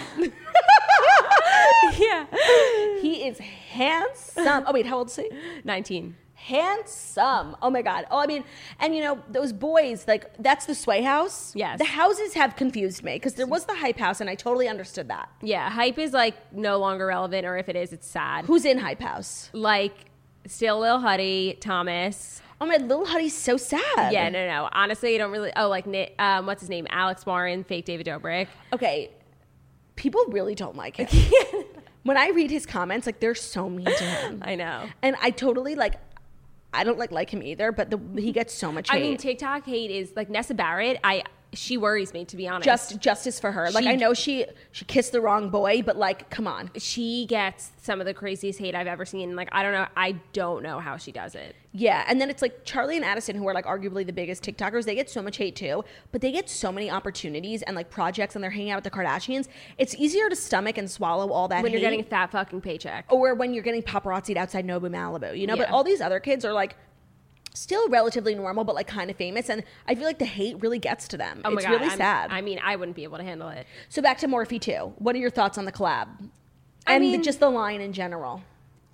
Yeah. he is handsome. Oh wait, how old is he? 19. Handsome. Oh my god. Oh, I mean, and you know those boys, like that's the Sway House. Yes. The houses have confused me because there was the Hype House, and I totally understood that. Yeah, hype is like no longer relevant, or if it is, it's sad. Who's in Hype House? Like still Lil Huddy, Thomas. Oh my, Lil Huddy's so sad. Yeah, no. Honestly, I don't really. Oh, like what's his name? Alex Warren, fake David Dobrik. Okay. People really don't like him. When I read his comments, like they're so mean to him. I know. And I totally like. I don't like him either, but he gets so much hate. I mean, TikTok hate is like Nessa Barrett. she worries me, to be honest. Justice for her. Like, I know she kissed the wrong boy, but like, come on. She gets some of the craziest hate I've ever seen. Like, I don't know how she does it. Yeah, and then it's like Charlie and Addison, who are like arguably the biggest TikTokers, they get so much hate too, but they get so many opportunities and like projects, and they're hanging out with the Kardashians. It's easier to stomach and swallow all that when hate. You're getting a fat fucking paycheck. Or when you're getting paparazzi'd outside Nobu Malibu, you know? Yeah. But all these other kids are like still relatively normal, but like kind of famous, and I feel like the hate really gets to them. Oh my it's God, really sad. I mean, I wouldn't be able to handle it. So back to Morphe 2. What are your thoughts on the collab? Just the line in general.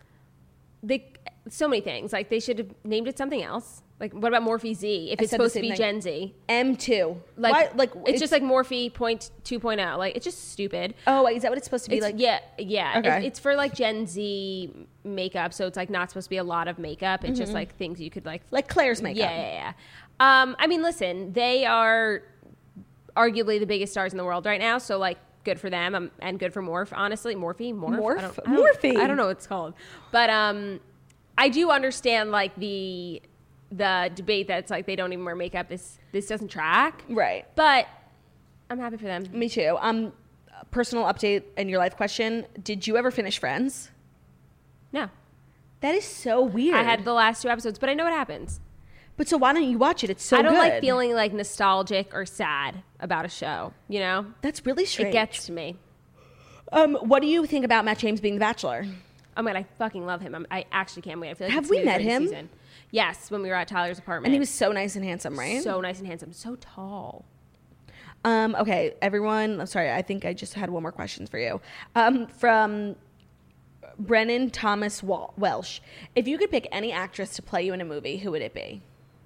So many things. Like, they should have named it something else. Like, what about Morphe Z? If I it's said the supposed to same be thing. Gen Z. M2. Like, Why? it's just like Morphe 2.0. Like, it's just stupid. Oh, is that what it's supposed to be? It's, like? Yeah. Okay. It's for like Gen Z makeup, so it's like not supposed to be a lot of makeup. It's just like things you could like Claire's makeup. Yeah. I mean, listen, they are arguably the biggest stars in the world right now, so like good for them, and good for Morphe. Honestly, Morphe. Morphe. I don't know what it's called, but I do understand like the debate that's like they don't even wear makeup. This doesn't track, Right. But I'm happy for them. Me too. Personal update in your life question. Did you ever finish Friends? No, That is so weird. I had the last 2 episodes, but I know what happens. But so why don't you watch it? It's so I don't good. like feeling like nostalgic or sad about a show, you know? That's really strange. It gets to me. What do you think about Matt James being the Bachelor? Oh my God, I fucking love him. I actually can't wait. I feel like Have it's we gonna be a met great him? Season. Yes, when we were at Tyler's apartment. And he was so nice and handsome, right? so nice and handsome, so tall. Okay, everyone. I'm sorry. I think I just had one more question for you. From Brennan Thomas Welsh. If you could pick any actress to play you in a movie, who would it be?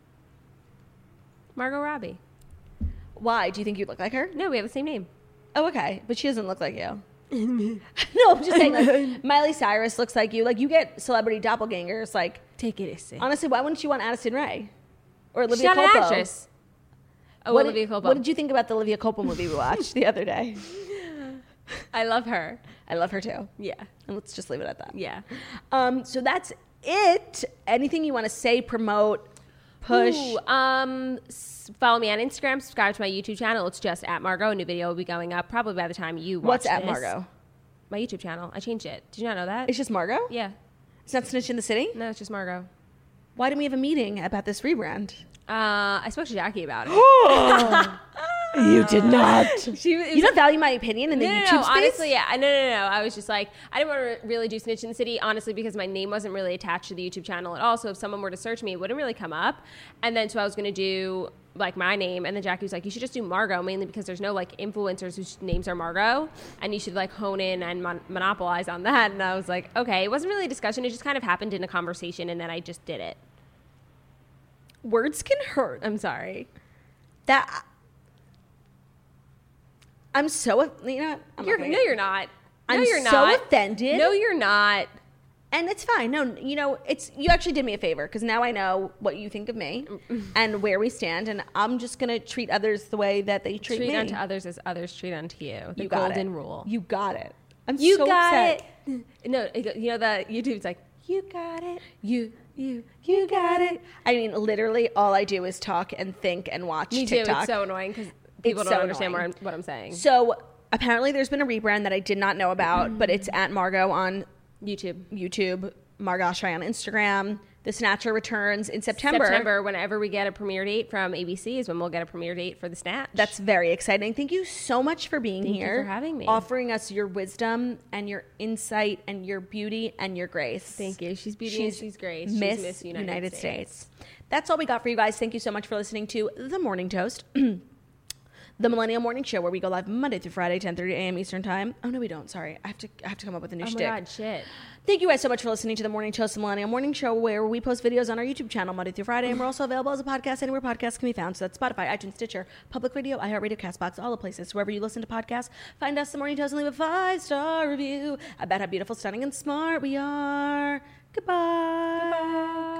Margot Robbie. Why? Do you think you'd look like her? No, we have the same name. Oh, okay. But she doesn't look like you. No, I'm just saying, like, Miley Cyrus looks like you. Like, you get celebrity doppelgangers. Like, Take it easy. honestly, why wouldn't you want Addison Rae? Or Olivia She's not Culpo? an actress. Oh, What Olivia did, Culpo. What did you think about the Olivia Culpo movie we watched the other day? I love her. I love her too. Yeah. And let's just leave it at that. Yeah. So that's it. Anything you want to say, promote, push? Ooh, follow me on Instagram. Subscribe to my YouTube channel. It's just at Margot. A new video will be going up probably by the time you watch What's at this. Margot? My YouTube channel. I changed it. Did you not know that? It's just Margot? Yeah. It's not Snitch in the City? No, it's just Margot. Why didn't we have a meeting about this rebrand? I spoke to Jackie about it. You did not. You don't value my opinion in the YouTube space? Honestly, yeah. No. I was just like, I didn't want to really do Snitch in the City, honestly, because my name wasn't really attached to the YouTube channel at all. So if someone were to search me, it wouldn't really come up. And then so I was going to do like my name. And then Jackie was like, you should just do Margot, mainly because there's no like influencers whose names are Margot. And you should like hone in and monopolize on that. And I was like, okay. It wasn't really a discussion. It just kind of happened in a conversation. And then I just did it. Words can hurt. I'm sorry. I'm so, you know, I'm not gonna No, get- you're not. No, I'm you're so not. offended. No, you're not. And it's fine. No, you know, you actually did me a favor because now I know what you think of me and where we stand, and I'm just gonna treat others the way that they treat me. Treat unto others as others treat unto you. The You got golden it. rule. You got it. I'm You so got upset. it. No, you know the YouTube's like, you got it. You got it. I mean, literally, all I do is talk and think and watch Me TikTok. too. It's so annoying because people It's don't so understand annoying. what I'm saying. So apparently, there's been a rebrand that I did not know about, but it's at Margot on YouTube, Margot Shy on Instagram. The Snatcher returns in September. Whenever we get a premiere date from ABC is when we'll get a premiere date for The Snatch. That's very exciting. Thank you so much for being Thank you here. for having me. Offering us your wisdom and your insight and your beauty and your grace. Thank you. She's beauty and she's grace. She's Miss United States. That's all we got for you guys. Thank you so much for listening to The Morning Toast. The Millennial Morning Show, where we go live Monday through Friday, 10:30 a.m. Eastern Time. Oh, no, we don't. Sorry. I have to come up with a new Oh my shtick. God, shit. Thank you guys so much for listening to The Morning Toast, the Millennial Morning Show, where we post videos on our YouTube channel Monday through Friday, and we're also available as a podcast anywhere podcasts can be found. So that's Spotify, iTunes, Stitcher, Public Radio, iHeartRadio, CastBox, all the places. Wherever you listen to podcasts, find us, The Morning Toast, and leave a 5-star review about how beautiful, stunning, and smart we are. Goodbye.